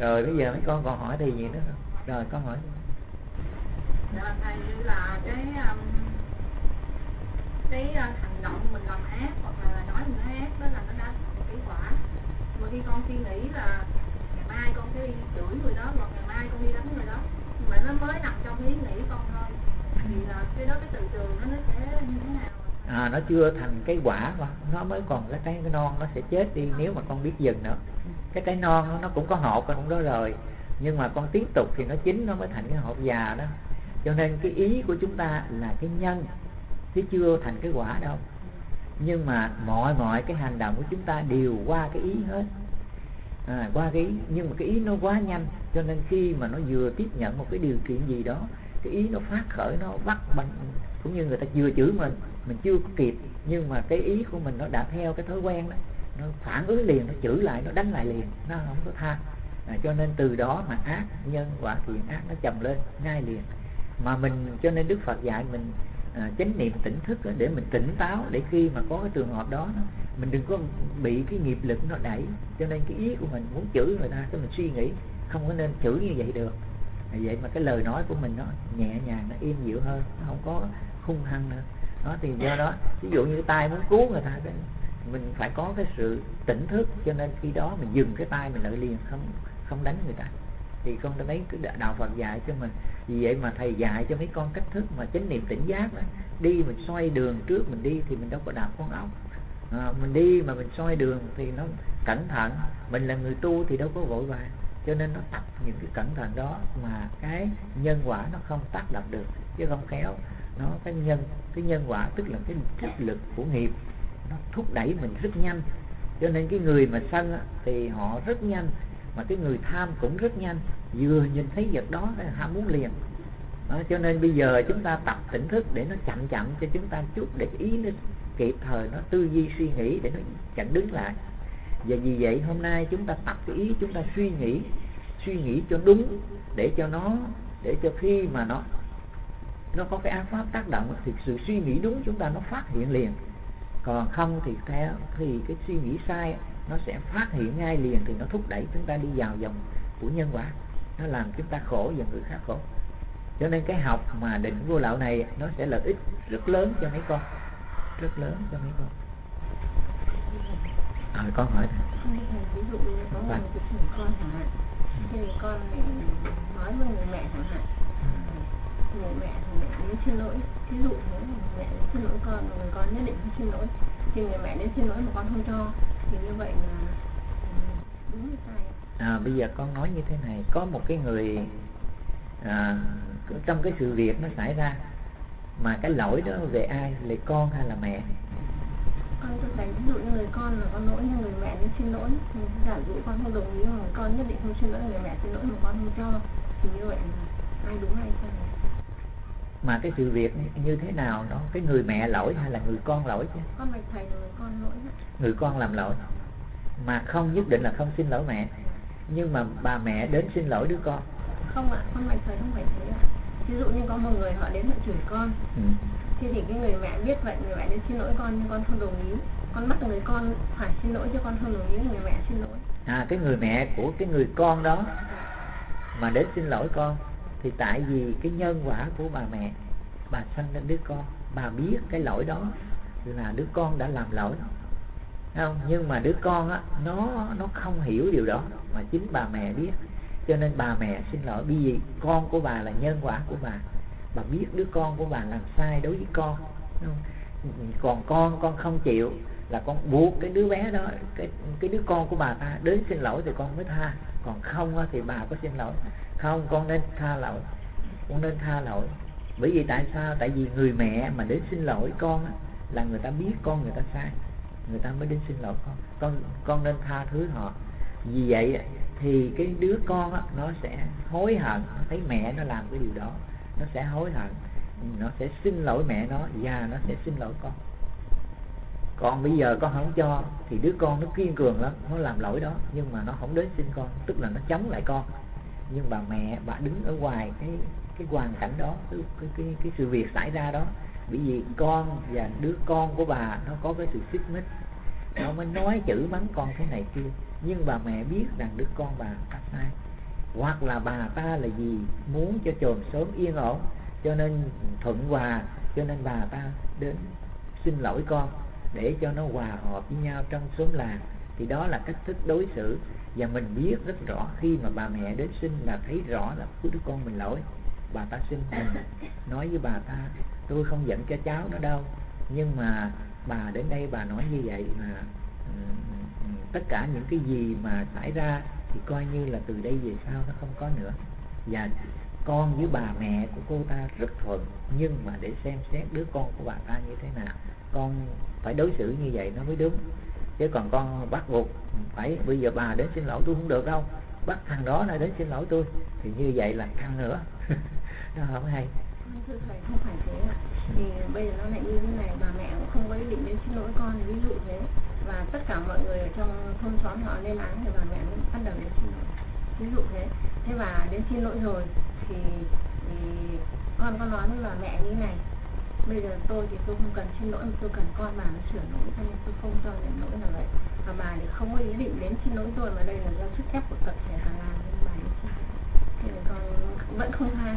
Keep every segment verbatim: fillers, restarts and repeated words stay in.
Rồi bây giờ mấy con còn hỏi thì gì nữa không? Rồi con hỏi. Dạ thầy, như là cái um, cái uh, hành động mình làm ác hoặc là nói mình nói ác đó là nó đã thành cái quả. Mà khi con suy nghĩ là ngày mai con sẽ đi chửi người đó hoặc ngày mai con đi đánh người đó, nhưng mà nó mới nằm trong ý nghĩ con thôi, thì là cái đó cái từ trường nó nó sẽ như thế nào? À, nó chưa thành cái quả mà nó mới còn cái trái non, nó sẽ chết đi nếu mà con biết dừng nữa. Cái trái non nó cũng có hột con cũng đó rồi, nhưng mà con tiếp tục thì nó chín, nó mới thành cái hột già đó. Cho nên cái ý của chúng ta là cái nhân chứ chưa thành cái quả đâu. Nhưng mà mọi mọi cái hành động của chúng ta đều qua cái ý hết, à, qua cái ý. Nhưng mà cái ý nó quá nhanh, cho nên khi mà nó vừa tiếp nhận một cái điều kiện gì đó, cái ý nó phát khởi, nó bắt bằng, cũng như người ta vừa chửi mình, mình chưa kịp, nhưng mà cái ý của mình nó đã theo cái thói quen đó, nó phản ứng liền, nó chửi lại, nó đánh lại liền, nó không có tha. À, cho nên từ đó mà ác nhân quả thiện ác nó chồng lên ngay liền. Mà mình, cho nên Đức Phật dạy mình à, chánh niệm tỉnh thức đó, để mình tỉnh táo, để khi mà có cái trường hợp đó, mình đừng có bị cái nghiệp lực nó đẩy. Cho nên cái ý của mình muốn chửi người ta, cái mình suy nghĩ không có nên chửi như vậy được. Vậy mà cái lời nói của mình nó nhẹ nhàng, nó êm dịu hơn, nó không có hung hăng nữa. Đó, thì do đó ví dụ như cái tay muốn cứu người ta, mình phải có cái sự tỉnh thức, cho nên khi đó mình dừng cái tay mình lại liền, không không đánh người ta. Thì con đã thấy cái đạo Phật dạy cho mình. Vì vậy mà thầy dạy cho mấy con cách thức mà chánh niệm tỉnh giác đó. Đi mình xoay đường trước mình đi thì mình đâu có đạp con ốc. À, mình đi mà mình xoay đường thì nó cẩn thận. Mình là người tu thì đâu có vội vàng, cho nên nó tập những cái cẩn thận đó mà cái nhân quả nó không tác động được. Chứ không khéo nó cái nhân cái nhân quả tức là cái sức lực của nghiệp, nó thúc đẩy mình rất nhanh. Cho nên cái người mà sân á, thì họ rất nhanh, mà cái người tham cũng rất nhanh, vừa nhìn thấy vật đó là ham muốn liền. Đó, cho nên bây giờ chúng ta tập tỉnh thức để nó chậm chậm cho chúng ta chút, để ý nó kịp thời, nó tư duy suy nghĩ để nó chặn đứng lại. Và vì vậy hôm nay chúng ta tập cái ý, chúng ta suy nghĩ suy nghĩ cho đúng, để cho nó để cho khi mà nó nó có cái ác pháp tác động thì sự suy nghĩ đúng chúng ta nó phát hiện liền. Còn không thì theo thì cái suy nghĩ sai nó sẽ phát hiện ngay liền, thì nó thúc đẩy chúng ta đi vào vòng của nhân quả, nó làm chúng ta khổ và người khác khổ. Cho nên cái học mà định vô lậu này nó sẽ lợi ích rất lớn cho mấy con, rất lớn cho mấy con. À, con hỏi ví dụ như có một cái người con chẳng hạn, thì con nói với người mẹ chẳng hạn, người mẹ thì mẹ đến xin lỗi, ví dụ thế mẹ đến xin lỗi con, người con nhất định không xin lỗi, thì người mẹ đến xin lỗi mà con không cho, thì như vậy là đúng hay sai? À, bây giờ con nói như thế này, có một cái người à, trong cái sự việc nó xảy ra, mà cái lỗi đó về ai, về con hay là mẹ? Con tôi thấy ví dụ như người con là con lỗi, nhưng người mẹ đến xin lỗi, giả dụ con không đồng ý mà người con nhất định không xin lỗi, người mẹ xin lỗi mà con không cho, thì như vậy là ai đúng ai sai? Mà cái sự việc như thế nào đó, cái người mẹ lỗi hay là người con lỗi chứ? Con bạch thầy là người con lỗi. Người con làm lỗi mà không nhất định là không xin lỗi mẹ, nhưng mà bà mẹ đến xin lỗi đứa con. Không ạ, con bạch thầy không phải thế ạ. Ví dụ như có một người họ đến họ chửi con, ừ. Thì thì cái người mẹ biết vậy, người mẹ đến xin lỗi con nhưng con không đồng ý, con bắt người con phải xin lỗi chứ con không đồng ý người mẹ xin lỗi. À, cái người mẹ của cái người con đó mà đến xin lỗi con, thì tại vì cái nhân quả của bà mẹ, bà sanh ra đứa con, bà biết cái lỗi đó là đứa con đã làm lỗi, không? Nhưng mà đứa con á, nó nó không hiểu điều đó, mà chính bà mẹ biết, cho nên bà mẹ xin lỗi. Bởi vì con của bà là nhân quả của bà, bà biết đứa con của bà làm sai đối với con, không? Còn con con không chịu là con buộc cái đứa bé đó, cái cái đứa con của bà ta đến xin lỗi thì con mới tha, còn không thì bà có xin lỗi không, con nên tha lỗi, con nên tha lỗi. Bởi vì tại sao? Tại vì người mẹ mà đến xin lỗi con là người ta biết con người ta sai, người ta mới đến xin lỗi con, con con nên tha thứ họ. Vì vậy thì cái đứa con á, nó sẽ hối hận, nó thấy mẹ nó làm cái điều đó, nó sẽ hối hận, nó sẽ xin lỗi mẹ nó và nó sẽ xin lỗi con. Còn bây giờ con không cho thì đứa con nó kiên cường lắm, nó làm lỗi đó nhưng mà nó không đến xin con, tức là nó chống lại con. Nhưng bà mẹ bà đứng ở ngoài cái cái hoàn cảnh đó, cái cái cái, cái sự việc xảy ra đó, bởi vì con và đứa con của bà nó có cái sự xích mích, nó mới nói chữ mắng con thế này kia, nhưng bà mẹ biết rằng đứa con bà đã sai, hoặc là bà ta là gì muốn cho chòm xóm yên ổn, cho nên thuận hòa, cho nên bà ta đến xin lỗi con để cho nó hòa hợp với nhau trong xóm làng. Thì đó là cách thức đối xử. Và mình biết rất rõ khi mà bà mẹ đến xin là thấy rõ là đứa con mình lỗi. Bà ta xin mình nói với bà ta, tôi không giận cho cháu nó đâu, nhưng mà bà đến đây bà nói như vậy mà um, tất cả những cái gì mà xảy ra thì coi như là từ đây về sau nó không có nữa. Và con với bà mẹ của cô ta rất thuận, nhưng mà để xem xét đứa con của bà ta như thế nào, con phải đối xử như vậy nó mới đúng. Chứ còn con bắt buộc phải bây giờ bà đến xin lỗi tôi không được đâu, bắt thằng đó lại đến xin lỗi tôi, thì như vậy là căng nữa. Nó không hay. Thưa thầy, không phải thế ạ. Thì bây giờ nó lại như thế này, bà mẹ cũng không có ý định đến xin lỗi con, ví dụ thế, và tất cả mọi người ở trong thôn xóm họ lên án thì bà mẹ cũng bắt đầu đến xin lỗi, ví dụ thế. Thế và đến xin lỗi rồi thì, thì con có nói với bà mẹ như này, bây giờ tôi thì tôi không cần xin lỗi, tôi cần con bà nó sửa lỗi, cho nên tôi không cho nhận lỗi là vậy. Và bà thì không có ý định đến xin lỗi tôi, mà đây là do sức ép của tập thể bà làm nên bà ấy xin. Thế nên con vẫn không tha.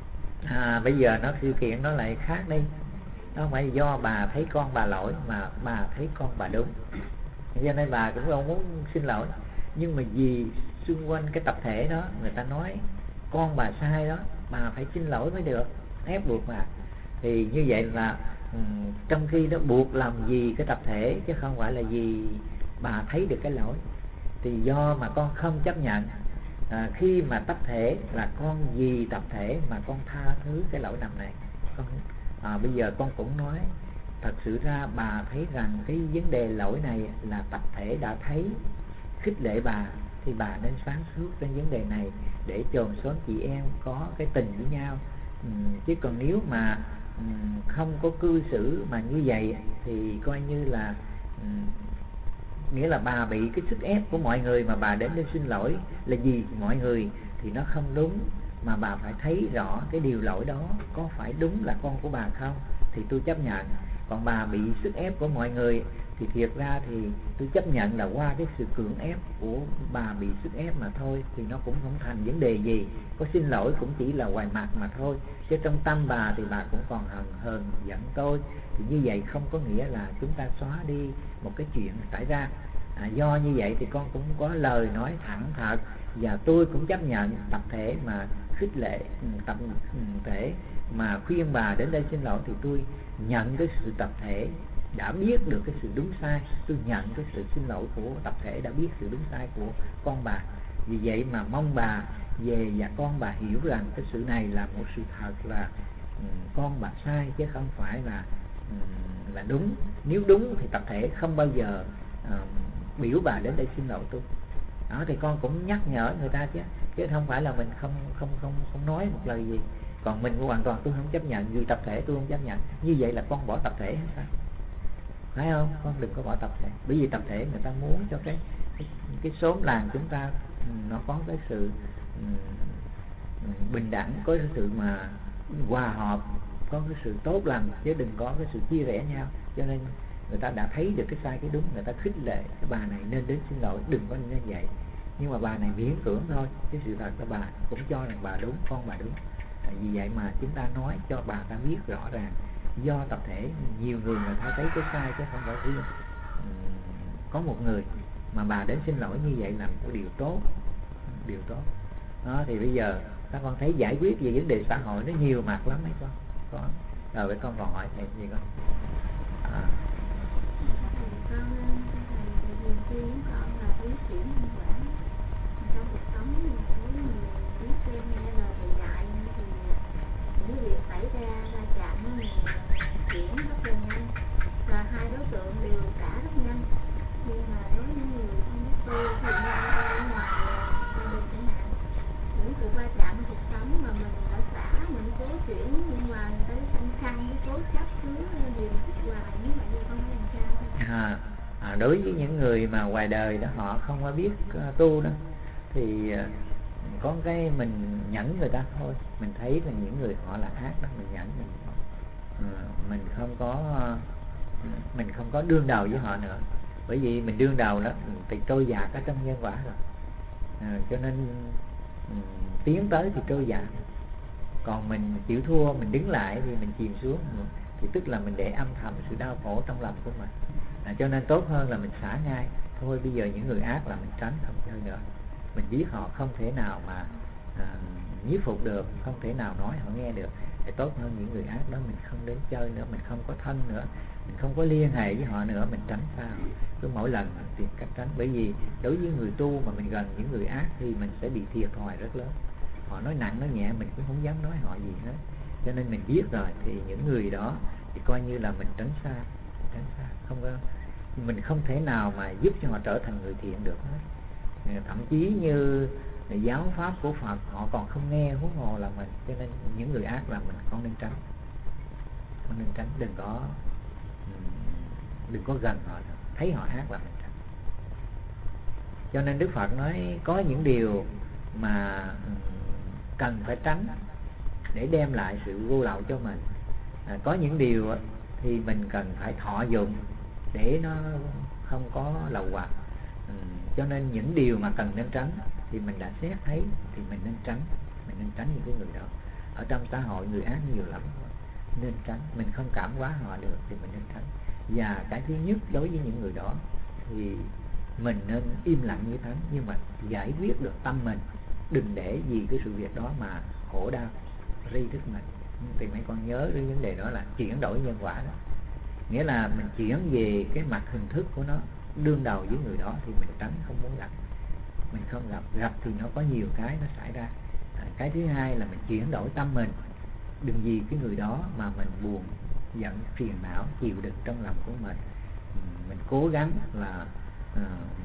À, bây giờ nó sự kiện nó lại khác đi. Nó không phải do bà thấy con bà lỗi, mà bà thấy con bà đúng, cho nên bà cũng không muốn xin lỗi. Nhưng mà vì xung quanh cái tập thể đó người ta nói con bà sai đó, bà phải xin lỗi mới được, ép buộc bà. Thì như vậy là um, trong khi nó buộc làm gì cái tập thể, chứ không phải là vì bà thấy được cái lỗi. Thì do mà con không chấp nhận, à, khi mà tập thể là con vì tập thể mà con tha thứ cái lỗi lầm này. Con, à, bây giờ con cũng nói thật sự ra bà thấy rằng cái vấn đề lỗi này là tập thể đã thấy, khích lệ bà, thì bà nên sáng suốt trên vấn đề này để chòm xóm chị em có cái tình với nhau. uhm, chứ còn nếu mà uhm, không có cư xử mà như vậy thì coi như là uhm, nghĩa là bà bị cái sức ép của mọi người mà bà đến để xin lỗi là vì mọi người thì nó không đúng. Mà bà phải thấy rõ cái điều lỗi đó có phải đúng là con của bà không thì tôi chấp nhận. Còn bà bị sức ép của mọi người thì thiệt ra thì tôi chấp nhận là qua cái sự cưỡng ép của bà bị sức ép mà thôi, thì nó cũng không thành vấn đề gì. Có xin lỗi cũng chỉ là ngoài mặt mà thôi, chứ trong tâm bà thì bà cũng còn hờn hờn giận tôi. Thì như vậy không có nghĩa là chúng ta xóa đi một cái chuyện xảy ra. À, do như vậy thì con cũng có lời nói thẳng thật, và tôi cũng chấp nhận tập thể mà khích lệ, tập thể mà khuyên bà đến đây xin lỗi, thì tôi nhận cái sự tập thể đã biết được cái sự đúng sai, tôi nhận cái sự xin lỗi của tập thể đã biết sự đúng sai của con bà. Vì vậy mà mong bà về và con bà hiểu rằng cái sự này là một sự thật, là um, con bà sai chứ không phải là um, là đúng. Nếu đúng thì tập thể không bao giờ um, biểu bà đến đây xin lỗi tôi. Đó, thì con cũng nhắc nhở người ta chứ, chứ không phải là mình không không không không nói một lời gì. Còn mình hoàn toàn tôi không chấp nhận, vì tập thể tôi không chấp nhận. Như vậy là con bỏ tập thể hay sao? Phải không? Con đừng có bỏ tập thể. Bởi vì tập thể người ta muốn cho cái cái, cái xóm làng chúng ta nó có cái sự um, bình đẳng, có cái sự mà hòa hợp, có cái sự tốt lành, chứ đừng có cái sự chia rẽ nhau. Cho nên người ta đã thấy được cái sai cái đúng, người ta khích lệ cái bà này nên đến xin lỗi, đừng có nên vậy. Nhưng mà bà này miễn cưỡng thôi, chứ sự thật là bà cũng cho rằng bà đúng, con bà đúng. Vì vậy mà chúng ta nói cho bà ta biết rõ ràng, do tập thể nhiều người người ta thấy cái sai chứ không phải riêng uhm, có một người. Mà bà đến xin lỗi như vậy là một điều tốt, điều tốt. Đó, thì bây giờ các con thấy giải quyết về vấn đề xã hội nó nhiều mặt lắm mấy con. Con rồi với con còn hỏi thầy gì con? À. Con thầy khuyên con là biết chuyển nhân quả trong cuộc sống, nếu mình biết xem nghe lời thầy dạy thì những việc xảy ra ra chạm với mình chuyển rất là nhanh, và hai đối tượng đều trả rất nhanh. Nhưng mà đối với những người không biết tu thì như ở ngoài gia đình chẳng hạn, những cuộc va chạm trong cuộc sống mà mình đã xả, mình cố chuyển, nhưng mà người ta sanh khăn với cố chấp cứ điều thích hoài như vậy thì không có làm sao. À, à, đối với những người mà ngoài đời đó họ không có biết uh, tu đó thì uh, có cái mình nhẫn người ta thôi. Mình thấy là những người họ là ác đó, mình nhẫn mình uh, mình không có uh, mình không có đương đầu với họ nữa. Bởi vì mình đương đầu đó thì trôi dạt ở trong nhân quả rồi. À, cho nên um, tiến tới thì trôi dạt. Còn mình chịu thua, mình đứng lại thì mình chìm xuống, thì tức là mình để âm thầm sự đau khổ trong lòng của mình. À, cho nên tốt hơn là mình xả ngay. Thôi bây giờ những người ác là mình tránh, không chơi nữa. Mình biết họ không thể nào mà à, nhiếp phục được, không thể nào nói họ nghe được, thì tốt hơn những người ác đó mình không đến chơi nữa, mình không có thân nữa, mình không có liên hệ với họ nữa, mình tránh sao. Cứ mỗi lần mình tìm cách tránh. Bởi vì đối với người tu mà mình gần những người ác thì mình sẽ bị thiệt thòi rất lớn. Họ nói nặng nói nhẹ mình cũng không dám nói họ gì hết. Cho nên mình biết rồi thì những người đó thì coi như là mình tránh xa, tránh xa. Không có, mình không thể nào mà giúp cho họ trở thành người thiện được hết. Thậm chí như giáo pháp của Phật họ còn không nghe, huống hồ là mình. Cho nên những người ác là mình không nên tránh, không nên tránh. Đừng có đừng có gần họ, thấy họ ác là mình tránh. Cho nên Đức Phật nói có những điều mà cần phải tránh để đem lại sự vô lậu cho mình. À, có những điều thì mình cần phải thọ dụng để nó không có lậu hoặc. Ừ, cho nên những điều mà cần nên tránh thì mình đã xét thấy thì mình nên tránh, mình nên tránh những cái người đó. Ở trong xã hội người ác nhiều lắm, nên tránh. Mình không cảm hóa họ được thì mình nên tránh. Và cái thứ nhất đối với những người đó thì mình nên im lặng như thế, nhưng mà giải quyết được tâm mình, đừng để vì cái sự việc đó mà khổ đau ri thức mình. Thì mấy con nhớ cái vấn đề đó là chuyển đổi nhân quả đó. Nghĩa là mình chuyển về cái mặt hình thức của nó, đương đầu với người đó thì mình tránh, không muốn gặp. Mình không gặp, gặp thì nó có nhiều cái nó xảy ra. À, cái thứ hai là mình chuyển đổi tâm mình, đừng vì cái người đó mà mình buồn, giận, phiền não, chịu đựng trong lòng của mình. Mình cố gắng là uh,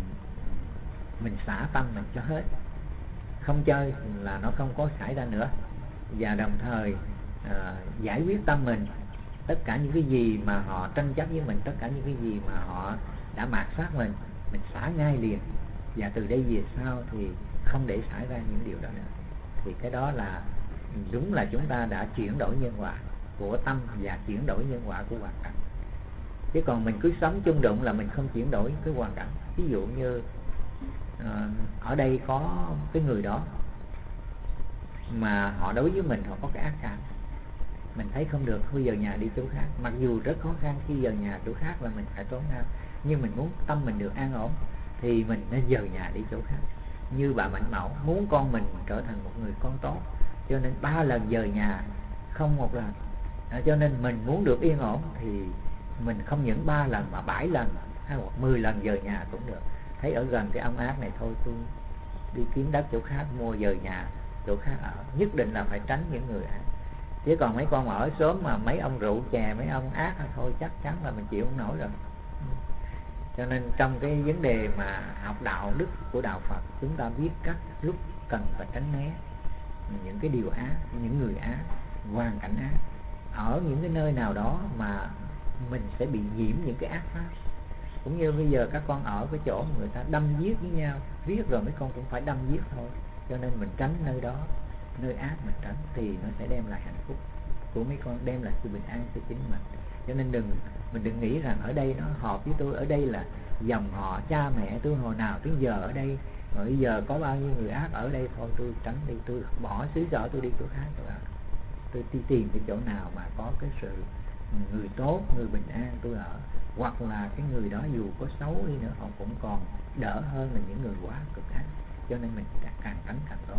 mình xả tâm mình cho hết, không chơi là nó không có xảy ra nữa. Và đồng thời uh, giải quyết tâm mình, tất cả những cái gì mà họ tranh chấp với mình, tất cả những cái gì mà họ đã mạt sát mình, mình xả ngay liền. Và từ đây về sau thì không để xảy ra những điều đó nữa. Thì cái đó là đúng là chúng ta đã chuyển đổi nhân quả của tâm và chuyển đổi nhân quả của hoàn cảnh. Chứ còn mình cứ sống chung đụng là mình không chuyển đổi cái hoàn cảnh. Ví dụ như uh, ở đây có cái người đó mà họ đối với mình họ có cái ác cảm, mình thấy không được, thôi giờ nhà đi chỗ khác. Mặc dù rất khó khăn khi giờ nhà chỗ khác là mình phải trốn ra, nhưng mình muốn tâm mình được an ổn thì mình nên dời nhà đi chỗ khác. Như bà Mạnh Mẫu muốn con mình trở thành một người con tốt, cho nên ba lần dời nhà, không một lần. À, cho nên mình muốn được yên ổn thì mình không những ba lần mà bảy lần hay hoặc mười lần dời nhà cũng được. Thấy ở gần cái ông ác này, thôi tôi đi kiếm đất chỗ khác, mua dời nhà chỗ khác ở. Nhất định là phải tránh những người ác. Chứ còn mấy con ở xóm mà mấy ông rượu chè, mấy ông ác thôi chắc chắn là mình chịu không nổi rồi. Cho nên trong cái vấn đề mà học đạo đức của đạo Phật, chúng ta biết cách lúc cần phải tránh né những cái điều ác, những người ác, hoàn cảnh ác. Ở những cái nơi nào đó mà mình sẽ bị nhiễm những cái ác pháp. Cũng như bây giờ các con ở cái chỗ người ta đâm giết với nhau, riết rồi mấy con cũng phải đâm giết thôi. Cho nên mình tránh nơi đó, nơi ác mình tránh thì nó sẽ đem lại hạnh phúc của mấy con, đem lại sự bình an cho chính mình. Cho nên đừng mình đừng nghĩ rằng ở đây nó hợp với tôi, ở đây là dòng họ cha mẹ tôi hồi nào tới giờ ở đây, rồi bây giờ có bao nhiêu người ác ở đây, thôi tôi tránh đi, tôi bỏ xứ sở tôi đi chỗ khác rồi à. Tôi đi tìm cái chỗ nào mà có cái sự người tốt, người bình an tôi ở. Hoặc là cái người đó dù có xấu đi nữa họ cũng còn đỡ hơn là những người quá cực ác. Cho nên mình càng tránh càng tốt.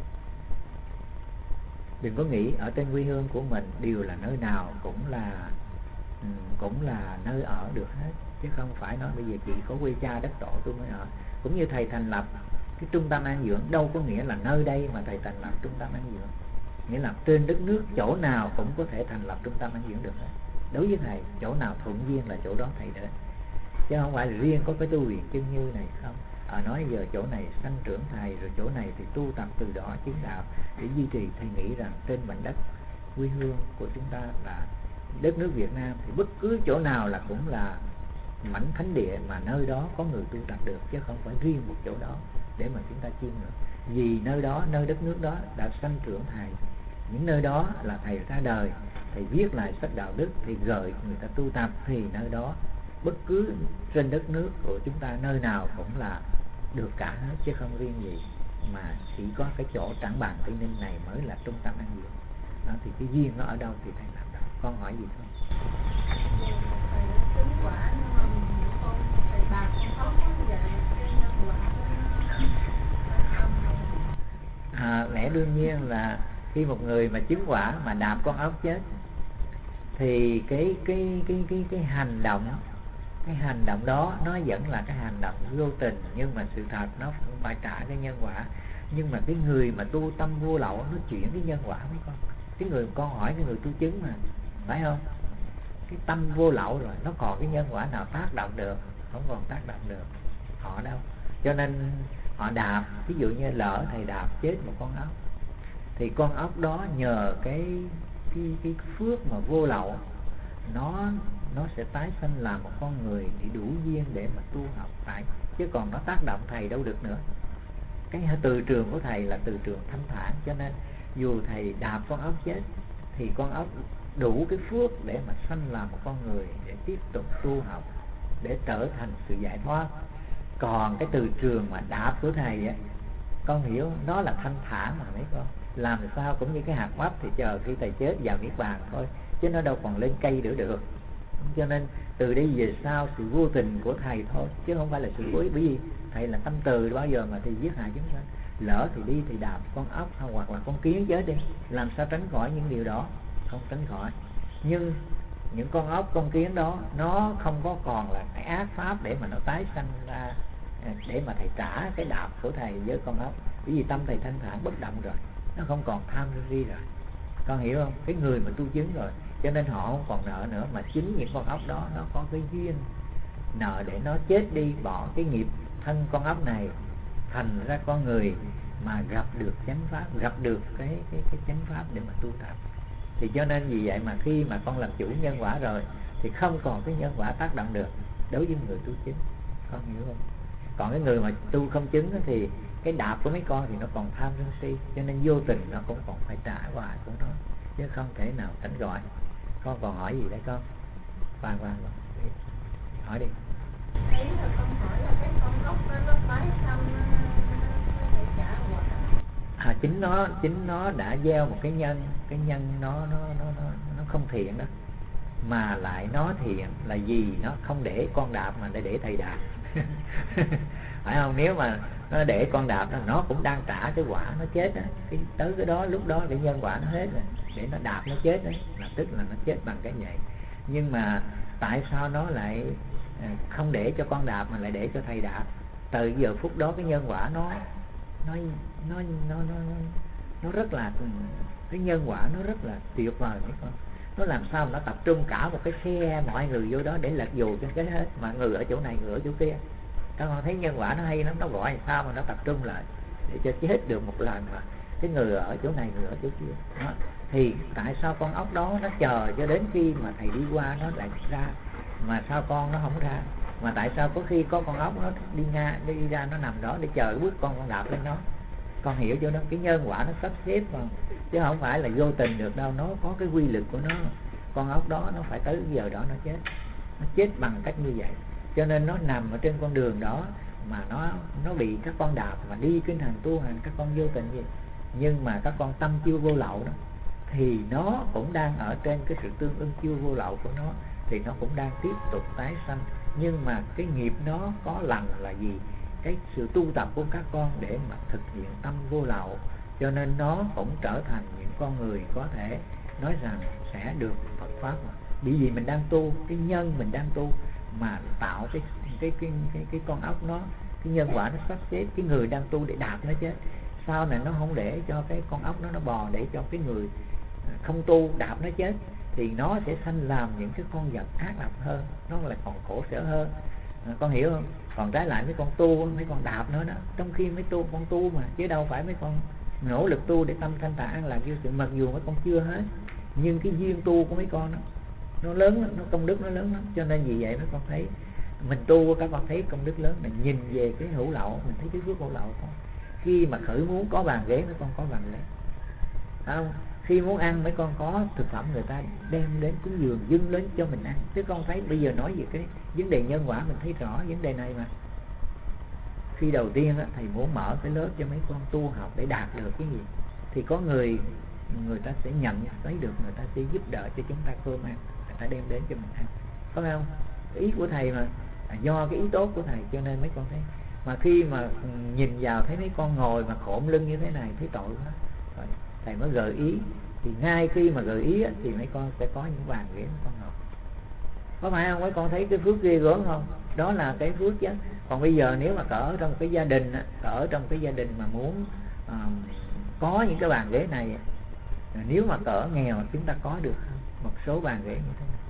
Đừng có nghĩ ở trên quê hương của mình đều là nơi nào cũng là cũng là nơi ở được hết, chứ không phải nói bây giờ chỉ có quê cha đất tổ tôi mới ở. Cũng như thầy thành lập cái trung tâm an dưỡng, đâu có nghĩa là nơi đây mà thầy thành lập trung tâm an dưỡng. Nghĩa là trên đất nước chỗ nào cũng có thể thành lập trung tâm an dưỡng được hết. Đối với thầy, chỗ nào thuận duyên là chỗ đó thầy đến, chứ không phải là riêng có cái tu viện Chân Như này không. Ở nói giờ chỗ này sanh trưởng thầy, rồi chỗ này thì tu tập từ đó chứng đạo để duy trì. Thầy nghĩ rằng trên mảnh đất quê hương của chúng ta là đất nước Việt Nam thì bất cứ chỗ nào là cũng là mảnh thánh địa mà nơi đó có người tu tập được, chứ không phải riêng một chỗ đó để mà chúng ta chiêm ngưỡng. Vì nơi đó, nơi đất nước đó đã sanh trưởng thầy, những nơi đó là thầy ra đời, thầy viết lại sách đạo đức thì gợi người ta tu tập, thì nơi đó bất cứ trên đất nước của chúng ta nơi nào cũng là được cả hết, chứ không riêng gì. mà chỉ có cái chỗ Trảng Bàng Tây Ninh này mới là trung tâm ăn dưỡng đó. Thì cái duyên nó ở đâu thì thầy làm đó. Con hỏi gì không? À, lẽ đương nhiên là khi một người mà chứng quả mà đạp con ốc chết thì cái cái cái cái cái hành động cái hành động đó nó vẫn là cái hành động vô tình, nhưng mà sự thật nó cũng phải trả cái nhân quả. Nhưng mà cái người mà tu tâm vô lậu nó chuyển cái nhân quả mấy con. Cái người con hỏi cái người tu chứng mà, phải không? Cái tâm vô lậu rồi, nó còn cái nhân quả nào tác động được? Không còn tác động được họ đâu. Cho nên họ đạp, ví dụ như lỡ thầy đạp chết một con ốc, thì con ốc đó nhờ cái cái cái phước mà vô lậu, nó nó sẽ tái sanh làm một con người để đủ duyên để mà tu học tại, chứ còn nó tác động thầy đâu được nữa. Cái từ trường của thầy là từ trường thanh thản, cho nên dù thầy đạp con ốc chết thì con ốc đủ cái phước để mà sanh làm một con người để tiếp tục tu học, để trở thành sự giải thoát. Còn cái từ trường mà đạp của thầy á, con hiểu nó là thanh thản mà mấy con, làm sao cũng như cái hạt bắp thì chờ khi thầy chết vào niết bàn thôi, chứ nó đâu còn lên cây nữa được. Cho nên từ đây về sau sự vô tình của thầy thôi, chứ không phải là sự cố ý. Bởi vì thầy là tâm từ, bao giờ mà thầy giết hại chúng sanh. Lỡ thì đi thì đạp con ốc hoặc là con kiến chết đi, làm sao tránh khỏi những điều đó? Không tránh khỏi. Nhưng những con ốc con kiến đó nó không có còn là cái ác pháp để mà nó tái sanh ra, để mà thầy trả cái đạp của thầy với con ốc. Bởi vì tâm thầy thanh thản bất động rồi, nó không còn tham ri rồi. Con hiểu không? Cái người mà tu chứng rồi, cho nên họ không còn nợ nữa. Mà chính những con ốc đó nó có cái duyên nợ để nó chết đi, bỏ cái nghiệp thân con ốc này, thành ra con người mà gặp được chánh pháp, gặp được cái cái cái chánh pháp để mà tu tập. Thì cho nên vì vậy mà khi mà con làm chủ nhân quả rồi thì không còn cái nhân quả tác động được đối với người tu chứng. Con hiểu không? Còn cái người mà tu không chứng thì cái đạp của mấy con thì nó còn tham sân si, cho nên vô tình nó cũng còn phải trả hoài của nó, chứ không thể nào tránh khỏi. Con còn hỏi gì đấy con? Khoan khoan hỏi đi. Đấy là con hỏi là cái con ốc nó nó tái sanh nó phải trả quả. À, chính nó chính nó đã gieo một cái nhân, cái nhân nó nó nó nó nó không thiện đó, mà lại nó thiện là gì? Nó không để con đạp mà để để thầy đạp. Phải không? Nếu mà nó để con đạp đó, nó cũng đang trả cái quả nó chết đó. Cái tới cái đó lúc đó cái nhân quả nó hết rồi, để nó đạp nó chết đấy, là tức là nó chết bằng cái vậy. Nhưng mà tại sao nó lại không để cho con đạp mà lại để cho thầy đạp? Từ giờ phút đó cái nhân quả nó nó nó nó nó nó rất là, cái nhân quả nó rất là tuyệt vời mấy con. Nó làm sao mà nó tập trung cả một cái xe mọi người vô đó để lật dù trên cái hết, mà người ở chỗ này người ở chỗ kia. Các con thấy nhân quả nó hay lắm, nó gọi sao mà nó tập trung lại để cho chết được một lần mà cái người ở chỗ này người ở chỗ kia đó. Thì tại sao con ốc đó nó chờ cho đến khi mà thầy đi qua nó lại ra, mà sao con nó không ra? Mà tại sao có khi có con ốc nó đi nga đi ra nó nằm đó để chờ bước con con đạp lên nó? Con hiểu cho nó, cái nhân quả nó sắp xếp mà, chứ không phải là vô tình được đâu. Nó có cái quy luật của nó. Con ốc đó nó phải tới giờ đó nó chết, nó chết bằng cách như vậy. Cho nên nó nằm ở trên con đường đó mà nó nó bị các con đạp mà đi kinh hành tu hành, các con vô tình gì. Nhưng mà các con tâm chưa vô lậu đó thì nó cũng đang ở trên cái sự tương ưng chưa vô lậu của nó, thì nó cũng đang tiếp tục tái sanh. Nhưng mà cái nghiệp nó có lần là gì? Cái sự tu tập của các con để mà thực hiện tâm vô lậu, cho nên nó cũng trở thành những con người có thể nói rằng sẽ được Phật pháp. Mà bởi vì mình đang tu, cái nhân mình đang tu mà tạo cái cái cái cái cái con ốc nó, cái nhân quả nó sắp xếp cái người đang tu để đạp nó chết. Sau này nó không để cho cái con ốc nó nó bò để cho cái người không tu đạp nó chết, thì nó sẽ sanh làm những cái con vật ác độc hơn, nó lại còn khổ sở hơn. À, con hiểu không? Còn trái lại mấy con tu, mấy con đạp nữa đó, trong khi mấy tu con tu mà, chứ đâu phải mấy con nỗ lực tu để tâm thanh thản an lạc vô sự. Mặc dù mấy con chưa hết, nhưng cái duyên tu của mấy con đó nó lớn lắm, nó công đức nó lớn lắm. Cho nên vì vậy mấy con thấy mình tu, các con thấy công đức lớn. Mình nhìn về cái hữu lậu, mình thấy cái phước hữu lậu con. Khi mà khởi muốn có bàn ghế, mấy con có bàn ghế, phải không? Khi muốn ăn mấy con có thực phẩm người ta đem đến cúng dường dâng lên cho mình ăn. Chứ con thấy bây giờ nói về cái vấn đề nhân quả, mình thấy rõ vấn đề này mà. khi đầu tiên á, thầy muốn mở cái lớp cho mấy con tu học để đạt được cái gì, thì có người người ta sẽ nhận thấy được, người ta sẽ giúp đỡ cho chúng ta cơm ăn, người ta đem đến cho mình ăn, có phải không? Ý của thầy mà, do cái ý tốt của thầy cho nên mấy con thấy. Mà khi mà nhìn vào thấy mấy con ngồi mà khổm lưng như thế này thấy tội quá, rồi thầy mới gợi ý. Thì ngay khi mà gợi ý á, thì mấy con sẽ có những bàn ghế con ngồi, có phải không? Mấy con thấy cái phước ghê gớm không? Đó là cái phước chứ. Còn bây giờ nếu mà cỡ trong cái gia đình, cỡ trong cái gia đình mà muốn uh, có những cái bàn ghế này, nếu mà cỡ nghèo chúng ta có được một số bàn ghế như thế này.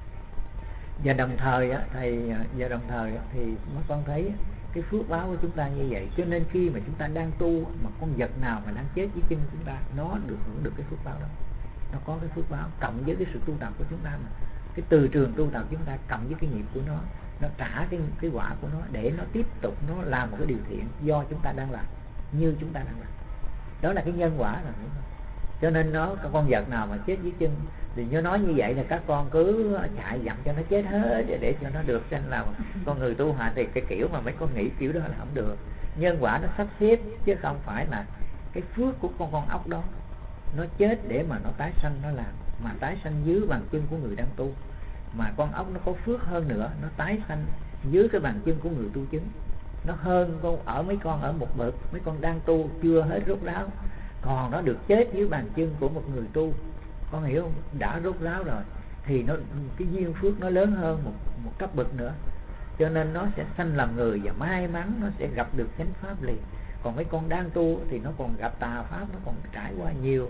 Và đồng thời á, thầy và đồng thời á, thì mấy con thấy cái phước báo của chúng ta như vậy, cho nên khi mà chúng ta đang tu mà con vật nào mà đang chết dưới chân chúng ta, nó được hưởng được cái phước báo đó, nó có cái phước báo cộng với cái sự tu tập của chúng ta, mà cái từ trường tu tập chúng ta cộng với cái nghiệp của nó, nó trả cái cái quả của nó để nó tiếp tục nó làm một cái điều thiện do chúng ta đang làm, như chúng ta đang làm. Đó là cái nhân quả rồi. Cho nên nó con vật nào mà chết dưới chân thì nhớ nói như vậy là các con cứ chạy dặm cho nó chết hết để cho nó được sanh làm con người tu hành. Thì cái kiểu mà mấy con nghĩ kiểu đó là không được. Nhân quả nó sắp xếp chứ không phải là cái phước của con con ốc đó nó chết để mà nó tái sanh nó làm, mà tái sanh dưới bàn chân của người đang tu. Mà con ốc nó có phước hơn nữa, nó tái sanh dưới cái bàn chân của người tu chứng. Nó hơn con ở mấy con ở một bậc, mấy con đang tu chưa hết rốt ráo, còn nó được chết dưới bàn chân của một người tu, con hiểu không? Đã rốt ráo rồi thì nó cái duyên phước nó lớn hơn một một cấp bậc nữa, cho nên nó sẽ sanh làm người và may mắn nó sẽ gặp được chánh pháp liền. Còn mấy con đang tu thì nó còn gặp tà pháp, nó còn trải qua nhiều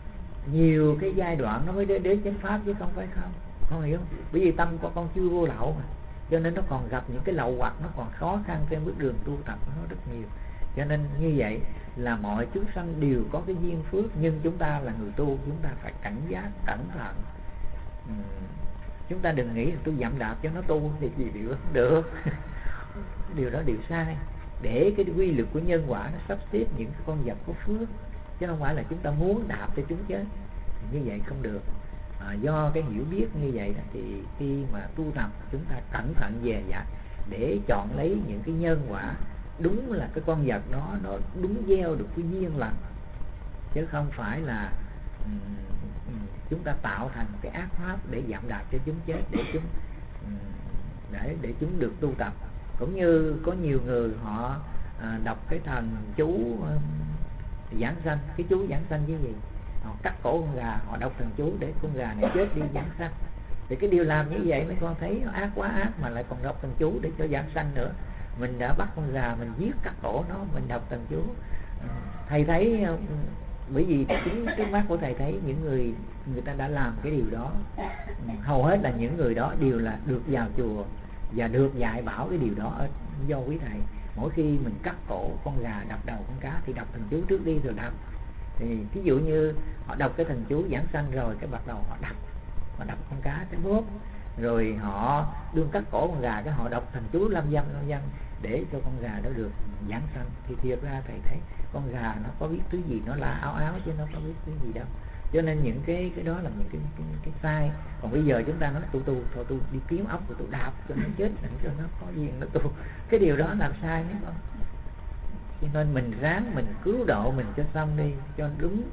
nhiều cái giai đoạn nó mới đến, đến chánh pháp chứ không phải không, con hiểu không? Bởi vì tâm của con chưa vô lậu mà, cho nên nó còn gặp những cái lậu hoặc, nó còn khó khăn trên bước đường tu tập của nó rất nhiều. Cho nên như vậy là mọi chúng sanh đều có cái duyên phước, nhưng chúng ta là người tu, chúng ta phải cảnh giác, cẩn thận. Ừ. Chúng ta đừng nghĩ là tôi dặm đạp cho nó tu thì gì điều không được. Điều đó điều sai. Để cái quy luật của nhân quả nó sắp xếp những cái con vật có phước, chứ không phải là chúng ta muốn đạp cho chúng chết. Như vậy không được. À, do cái hiểu biết như vậy đó, thì khi mà tu tập chúng ta cẩn thận dè dặt để chọn lấy những cái nhân quả đúng là cái con vật đó nó đúng gieo được cái duyên lành, chứ không phải là um, um, chúng ta tạo thành cái ác pháp để giảm đạp cho chúng chết, để chúng um, để để chúng được tu tập. Cũng như có nhiều người họ à, đọc cái thần chú um, giảng sanh, cái chú giảng sanh cái gì, họ cắt cổ con gà, họ đọc thần chú để con gà này chết đi giảng sanh. Thì cái điều làm như vậy mấy con thấy nó ác quá ác, mà lại còn đọc thần chú để cho giảng sanh nữa. Mình đã bắt con gà mình giết cắt cổ nó, mình đọc thần chú. Thầy thấy, bởi vì chính cái mắt của thầy thấy những người người ta đã làm cái điều đó, hầu hết là những người đó đều là được vào chùa và được dạy bảo cái điều đó ở do quý thầy. Mỗi khi mình cắt cổ con gà, đập đầu con cá thì đọc thần chú trước đi rồi đập. Thì ví dụ như họ đọc cái thần chú giảng sanh rồi cái bắt đầu họ đập, họ đập con cá cái bóp, rồi họ đương cắt cổ con gà cái họ đọc thần chú lâm dâm lâm dâm để cho con gà đó được giảng sanh. Thì thiệt ra thầy thấy con gà nó có biết thứ gì, nó la áo áo chứ nó có biết thứ gì đâu. Cho nên những cái cái đó là những cái cái, cái sai. Còn bây giờ chúng ta nói tu tu thôi, tu đi kiếm ốc rồi tu đạp cho nó chết, cho nó có duyên nó tu, cái điều đó làm sai mấy con. Cho nên mình ráng mình cứu độ mình cho xong đi, cho đúng.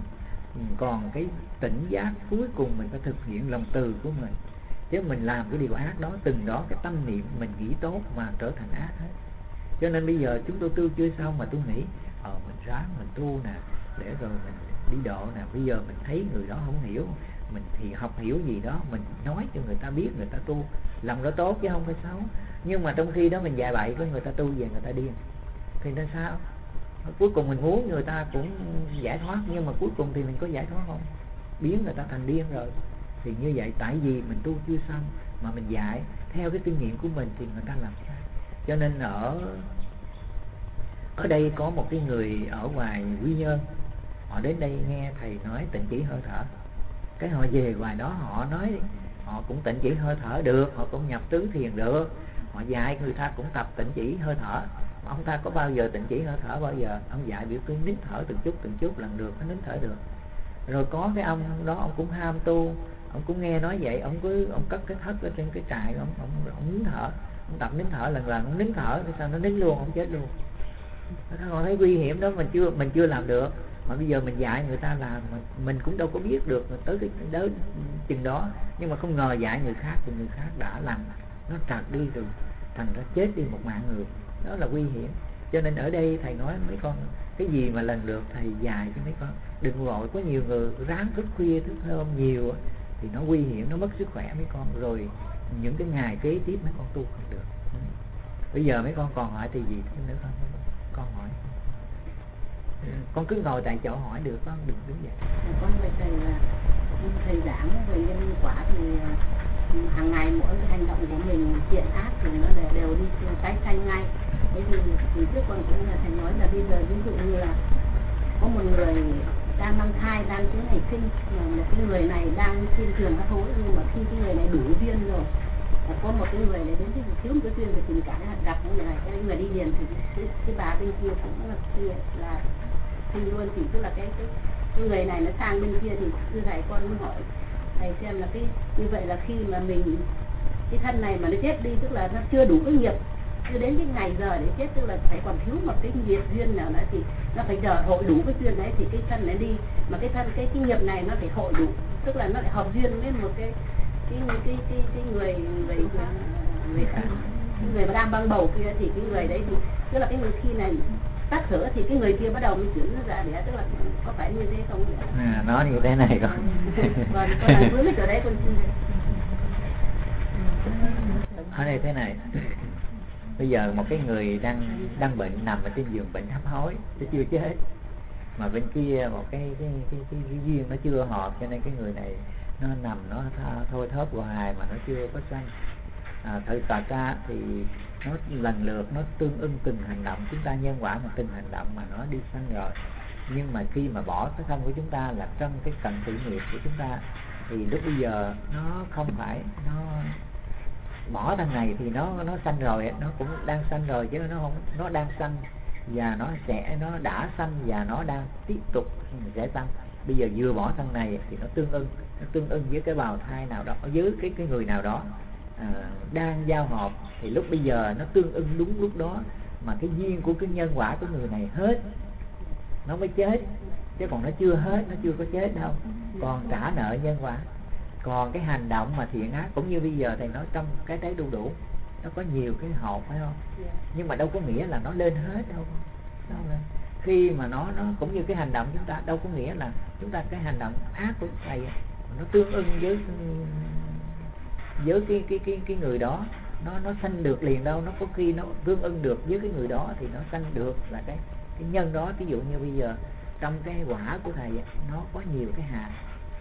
Còn cái tỉnh giác cuối cùng mình phải thực hiện lòng từ của mình, chứ mình làm cái điều ác đó, từng đó cái tâm niệm mình nghĩ tốt mà trở thành ác hết. Cho nên bây giờ chúng tôi tu chưa xong mà tôi nghĩ ờ mình ráng mình tu nè, để rồi mình đi độ nè. Bây giờ mình thấy người đó không hiểu, mình thì học hiểu gì đó, mình nói cho người ta biết, người ta tu, lòng đó tốt chứ không phải xấu. Nhưng mà trong khi đó mình dạy bậy với người ta tu về người ta điên thì nó sao? Cuối cùng mình muốn người ta cũng giải thoát, nhưng mà cuối cùng thì mình có giải thoát không? Biến người ta thành điên rồi. Thì như vậy tại vì mình tu chưa xong mà mình dạy theo cái kinh nghiệm của mình thì người ta làm sai. Cho nên ở ở đây có một cái người ở ngoài Quy Nhơn, họ đến đây nghe thầy nói tịnh chỉ hơi thở, cái họ về ngoài đó họ nói họ cũng tịnh chỉ hơi thở được, họ cũng nhập tứ thiền được, họ dạy người ta cũng tập tịnh chỉ hơi thở. Mà ông ta có bao giờ tịnh chỉ hơi thở bao giờ? Ông dạy biểu cứ nín thở từng chút từng chút lần được, nó nín thở được. Rồi có cái ông đó ông cũng ham tu, ông cũng nghe nói vậy, ông cứ ông cất cái thất ở trên cái trại, ông ông, ông nín thở, ông tập nín thở lần lần, ông nín thở, cái sao nó nín luôn, ông chết luôn. Còn thấy nguy hiểm đó mình chưa mình chưa làm được, mà bây giờ mình dạy người ta làm mình cũng đâu có biết được tới cái đến chừng đó, nhưng mà không ngờ dạy người khác thì người khác đã làm nó trật đi rồi, thành ra chết đi một mạng người, đó là nguy hiểm. Cho nên ở đây thầy nói mấy con cái gì mà lần lượt thầy dạy cho mấy con đừng vội. Có nhiều người ráng thức khuya thức hôm nhiều thì nó nguy hiểm, nó mất sức khỏe mấy con, rồi những cái ngày kế tiếp mấy con tu không được. Bây giờ mấy con còn hỏi thì gì nữa con con hỏi con cứ ngồi tại chỗ hỏi được, con đừng đứng dậy. Con về thầy là thầy giảng về nhân quả thì hàng ngày mỗi cái hành động của mình thiện ác thì nó đều, đều đi tái sanh ngay. Thế thì, thì trước con cũng là thầy nói là bây giờ ví dụ như là có một người đang mang thai, đang tới ngày sinh, mà một cái người này đang trên trường hấp hối, nhưng mà khi cái người này đủ duyên rồi, có một cái người này đến cái thiếu một cái duyên về tình cảm, gặp một người này, cái người đi liền thì cái, cái bà bên kia cũng là kia là sinh luôn, thì tức là cái, cái cái người này nó sang bên kia thì thưa thầy con muốn hỏi thầy xem là cái như vậy là khi mà mình cái thân này mà nó chết đi, tức là nó chưa đủ cái nghiệp, chưa đến cái ngày giờ để chết, tức là phải còn thiếu một cái nghiệp duyên nào nữa thì nó phải chờ hội đủ cái duyên đấy thì cái thân này đi, mà cái thân cái cái nghiệp này nó phải hội đủ, tức là nó lại hợp duyên với một cái cái cái cái cái, cái người người người cái người mà đang băng bầu kia, thì cái người đấy thì tức là cái người khi này tắt thở thì cái người kia bắt đầu mới chuyển nó ra để, tức là có phải như thế không? À, nó như thế này con. Còn con làm với mấy chỗ đấy con xin. Ở đây thế này. Bây giờ một cái người đang đang bệnh, nằm ở trên giường bệnh hấp hối, nó chưa chết, mà bên kia một cái cái cái cái, cái duyên nó chưa hợp, cho nên cái người này nó nằm nó thôi thóp hoài mà nó chưa có sanh. À, thật thật ra thì nó lần lượt nó tương ưng từng hành động, chúng ta nhân quả mà từng hành động mà nó đi sanh rồi. Nhưng mà khi mà bỏ cái thân của chúng ta là trong cái cận tử nghiệp của chúng ta, thì lúc bây giờ nó không phải nó bỏ thân này thì nó nó sanh rồi, nó cũng đang sanh rồi, chứ nó không, nó đang sanh và nó sẽ nó đã sanh và nó đang tiếp tục sẽ sanh. Bây giờ vừa bỏ thân này thì nó tương ưng, nó tương ưng với cái bào thai nào đó, với cái cái người nào đó à, đang giao hợp, thì lúc bây giờ nó tương ưng đúng lúc đó, mà cái duyên của cái nhân quả của người này hết nó mới chết, chứ còn nó chưa hết, nó chưa có chết đâu, còn trả nợ nhân quả. Còn cái hành động mà thiện ác cũng như bây giờ thầy nói trong cái trái đu đủ nó có nhiều cái hộp, phải không? Nhưng mà đâu có nghĩa là nó lên hết đâu, đâu lên. Khi mà nó nó cũng như cái hành động chúng ta, đâu có nghĩa là chúng ta cái hành động ác của thầy nó tương ưng với với cái cái cái cái người đó, nó nó sanh được liền đâu, nó có khi nó tương ưng được với cái người đó thì nó sanh được là cái cái nhân đó. Ví dụ như bây giờ trong cái quả của thầy nó có nhiều cái hạt,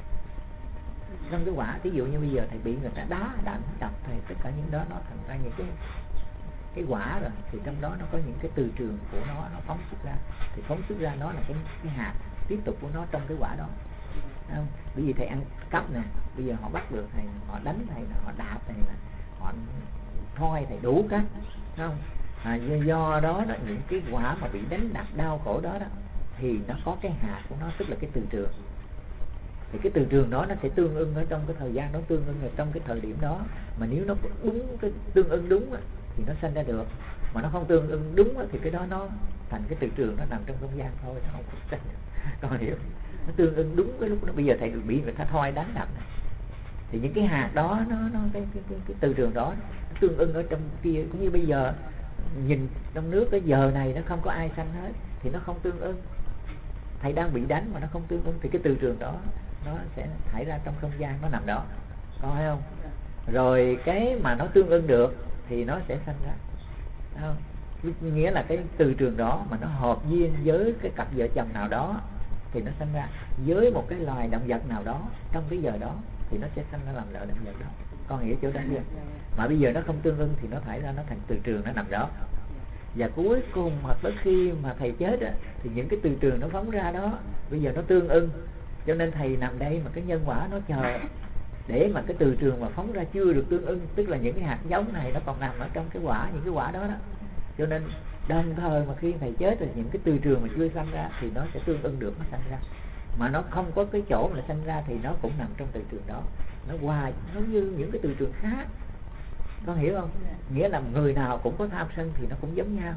trong cái quả ví dụ như bây giờ thầy bị người ta đá đạn đập thầy, tất cả những đó nó thành ra những cái cái quả rồi, thì trong đó nó có những cái từ trường của nó nó phóng xuất ra, thì phóng xuất ra nó là cái cái hạt tiếp tục của nó trong cái quả đó, không? Bởi vì thầy ăn cắp nè, bây giờ họ bắt được thầy, họ đánh thầy, họ đạp thầy, họ thôi thầy đủ cách, không? À, do, do đó đó những cái quả mà bị đánh đập đau khổ đó đó thì nó có cái hạt của nó, tức là cái từ trường. Thì cái từ trường đó nó sẽ tương ưng ở trong cái thời gian đó, tương ưng ở trong cái thời điểm đó, mà nếu nó đúng cái tương ưng đúng á, thì nó sanh ra được, mà nó không tương ưng đúng á, thì cái đó nó thành cái từ trường, nó nằm trong không gian thôi, nó không có sanh được. Con hiểu? Nó tương ưng đúng cái lúc đó. Bây giờ thầy bị người ta thoi đánh đập này, thì những cái hạt đó nó nó cái cái cái, cái từ trường đó nó tương ưng ở trong kia. Cũng như bây giờ nhìn trong nước cái giờ này nó không có ai sanh hết thì nó không tương ưng. Thầy đang bị đánh mà nó không tương ưng thì cái từ trường đó nó sẽ thải ra trong không gian, nó nằm đó, có thấy không? Rồi cái mà nó tương ưng được thì nó sẽ sanh ra, thấy không? Nghĩa là cái từ trường đó mà nó hợp duyên với cái cặp vợ chồng nào đó thì nó sanh ra, với một cái loài động vật nào đó trong cái giờ đó thì nó sẽ sanh ra làm lợi động vật đó. Con hiểu chỗ đó chưa? Mà bây giờ nó không tương ưng thì nó thải ra, nó thành từ trường, nó nằm đó. Và cuối cùng hoặc tới khi mà thầy chết á, thì những cái từ trường nó phóng ra đó bây giờ nó tương ưng, cho nên thầy nằm đây mà cái nhân quả nó chờ để mà cái từ trường mà phóng ra chưa được tương ưng, tức là những cái hạt giống này nó còn nằm ở trong cái quả, những cái quả đó đó. Cho nên đồng thời mà khi thầy chết rồi những cái từ trường mà chưa sanh ra thì nó sẽ tương ưng được, nó sanh ra. Mà nó không có cái chỗ mà sanh ra thì nó cũng nằm trong từ trường đó, nó hoài nó như những cái từ trường khác. Con hiểu không? Nghĩa là người nào cũng có tham sân thì nó cũng giống nhau.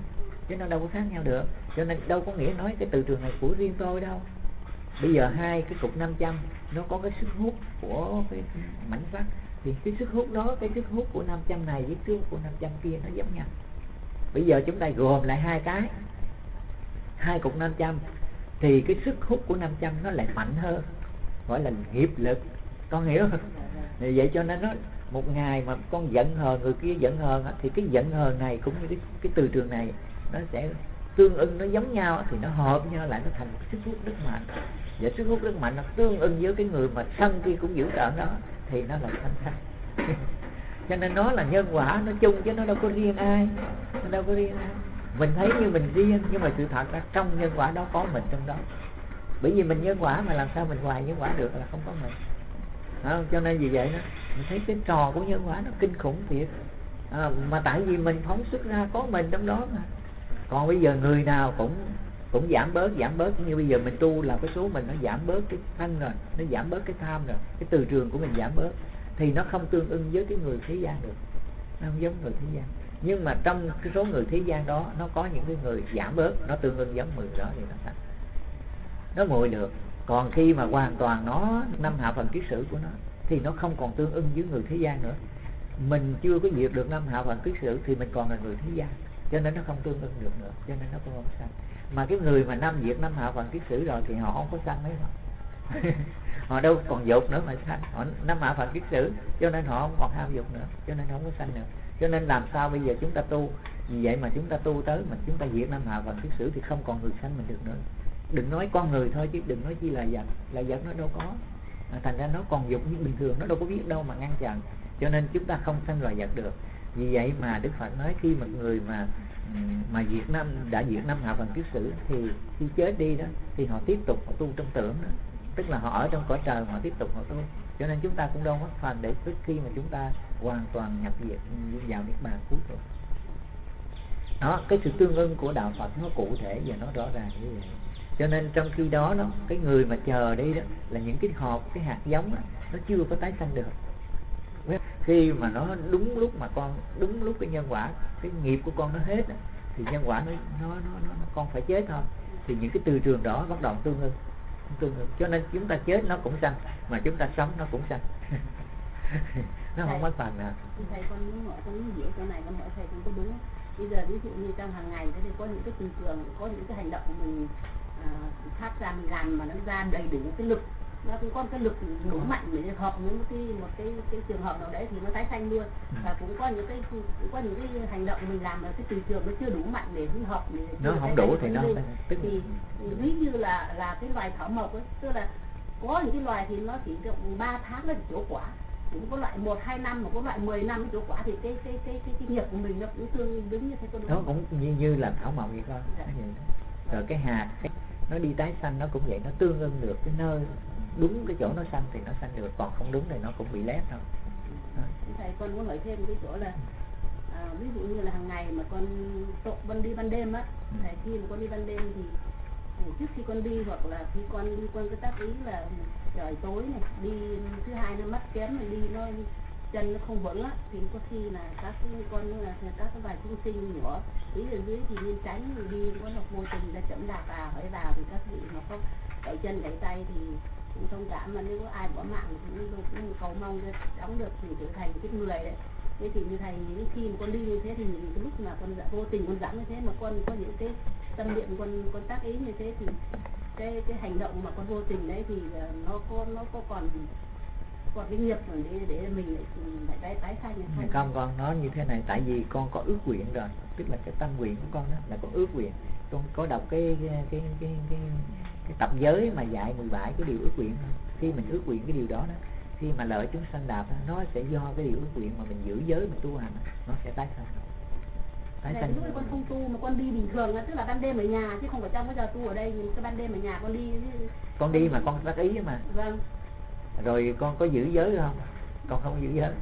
chứ nó đâu có khác nhau được. Cho nên đâu có nghĩa nói cái từ trường này của riêng tôi đâu. Bây giờ hai cái cục năm trăm nó có cái sức hút của cái mảnh sắt, thì cái sức hút đó, cái sức hút của năm trăm này với sức của năm trăm kia nó giống nhau. Bây giờ chúng ta gồm lại hai cái, hai cục năm trăm, thì cái sức hút của năm trăm nó lại mạnh hơn, gọi là nghiệp lực, con hiểu không? Thì vậy cho nên nó một ngày mà con giận hờn người kia giận hờn thì cái giận hờn này cũng như cái, cái từ trường này nó sẽ tương ưng, nó giống nhau thì nó hợp nhau lại, nó thành một sức hút rất mạnh. Và sức hút rất mạnh nó tương ưng với cái người mà sân kia cũng dữ tợn đó thì nó lại thành sân. Cho nên nó là nhân quả nó chung chứ nó đâu có riêng ai, nó đâu có riêng ai. Mình thấy như mình riêng nhưng mà sự thật là trong nhân quả đó có mình trong đó. Bởi vì mình nhân quả mà làm sao mình hoài nhân quả được, là không có mình. À, cho nên vì vậy đó, mình thấy cái trò của nhân quả nó kinh khủng thiệt. À, mà tại vì mình phóng xuất ra có mình trong đó mà. Còn bây giờ người nào cũng cũng giảm bớt giảm bớt như bây giờ mình tu là cái số mình nó giảm bớt cái thân rồi, nó giảm bớt cái tham rồi, cái từ trường của mình giảm bớt thì nó không tương ưng với cái người thế gian được, nó không giống người thế gian. Nhưng mà trong cái số người thế gian đó nó có những cái người giảm bớt, nó tương ưng giống người đó thì nó thành nó nguội được. Còn khi mà hoàn toàn nó năm hạ phần kiết sử của nó thì nó không còn tương ưng với người thế gian nữa. Mình chưa có diệt được năm hạ phần kiết sử thì mình còn là người thế gian, cho nên nó không tương ưng được nữa, cho nên nó không có sanh. Mà cái người mà năm diệt năm hạ phần kiết sử rồi thì họ không có sanh mấy họ. Họ đâu còn dục nữa mà sanh, họ năm hạ phần kiết sử cho nên họ không còn ham dục nữa, cho nên không có sanh nữa. Cho nên làm sao bây giờ chúng ta tu, vì vậy mà chúng ta tu tới mà chúng ta diệt năm hạ phần kiết sử thì không còn người sanh mình được nữa. Đừng nói con người thôi chứ đừng nói chi là vật, là vật nó đâu có. À, thành ra nó còn dục như bình thường, nó đâu có biết đâu mà ngăn chặn. Cho nên chúng ta không sanh loài vật được. Vì vậy mà Đức Phật nói khi mà người mà mà diệt năm đã diệt năm hạ phần kiết sử thì khi chết đi đó thì họ tiếp tục họ tu trong tưởng đó, tức là họ ở trong cõi trời họ tiếp tục họ tu. Cho nên chúng ta cũng đâu mất phần để trước khi mà chúng ta hoàn toàn nhập diệt vào niết bàn cuối cùng. Đó, cái sự tương ưng của đạo Phật nó cụ thể và nó rõ ràng như vậy. Cho nên trong khi đó nó cái người mà chờ đi đó là những cái hộp, cái hạt giống đó, nó chưa có tái sanh được. Khi mà nó đúng lúc mà con đúng lúc cái nhân quả, cái nghiệp của con nó hết đó, thì nhân quả nó nó, nó nó nó con phải chết thôi. Thì những cái từ trường đó bắt đầu tương ưng, tương ưng. Cho nên chúng ta chết nó cũng sanh, mà chúng ta sống nó cũng sanh. Nó không mất phần nào. Thầy con muốn hỏi con muốn hiểu cái này con hỏi thầy cũng có đúng. Bây giờ ví dụ như trong hàng ngày thì có những cái từ trường, có những cái hành động của mình à, phát ra mình làm mà nó ra đầy đủ cái lực, nó cũng có cái lực đủ mạnh để hợp với một cái một cái cái trường hợp nào đấy thì nó tái sanh luôn. Và cũng có những cái cũng có những cái hành động mình làm mà cái từ trường nó chưa đủ mạnh để hợp để nó không đủ thì nó tức thì ví như là là cái loài thảo mộc ấy, tức là có những cái loài thì nó chỉ được ba tháng là chỗ quả, cũng có loại một hai năm, mà có loại mười năm chỗ quả, thì cái cái cái cái, cái nghiệp của mình nó cũng tương đứng như thế. Con nó cũng như, như là thảo mộc vậy con. Dạ. Rồi cái hạt cái, nó đi tái sanh nó cũng vậy, nó tương ưng được cái nơi đúng cái chỗ nó sanh thì nó sanh được, còn không đúng thì nó cũng bị lép thôi. Thầy con muốn hỏi thêm cái chỗ là à, ví dụ như là hàng ngày mà con tụng con đi ban đêm á, ừ. Thầy khi mà con đi ban đêm thì trước khi con đi hoặc là khi con đi con cái tác ý là trời tối này, đi thứ hai nó mắt kém này, đi nó chân nó không vững á, thì có khi là các con là các cái vài chúng sinh nhỏ ý ở dưới thì nên tránh, đi có một môi trường ra chậm đạp vào phải vào thì các vị mà không gãy chân gãy tay thì cũng thông cảm, mà nếu có ai bỏ mạng thì cũng, cũng cầu mong để đóng được thì trở thành cái người đấy. Thế thì như thầy những khi mà con đi như thế thì những cái lúc mà con dạ, vô tình con dẫn như thế mà con có những cái tâm niệm con con tác ý như thế thì cái cái hành động mà con vô tình đấy thì nó có nó có còn còn cái nghiệp để để mình lại tái tái sanh hay không? Không, con nói như thế này, tại vì con có ước nguyện rồi, tức là cái tâm nguyện của con đó là con ước nguyện. Con có đọc cái cái cái cái cái, cái tập giới mà dạy mười bảy cái điều ước nguyện. Khi mình ước nguyện cái điều đó đó, khi mà lợi chúng sanh đạp nó sẽ do cái điều ước nguyện mà mình giữ giới mình tu hành nó sẽ tái sanh. Tái sanh. Lúc con không tu mà con đi bình thường tức là ban đêm ở nhà chứ không phải trong cái giờ tu ở đây, nhưng cái ban đêm ở nhà con đi. Con đi mà con tác ý mà. Vâng. Rồi con có giữ giới không? Con không giữ giới.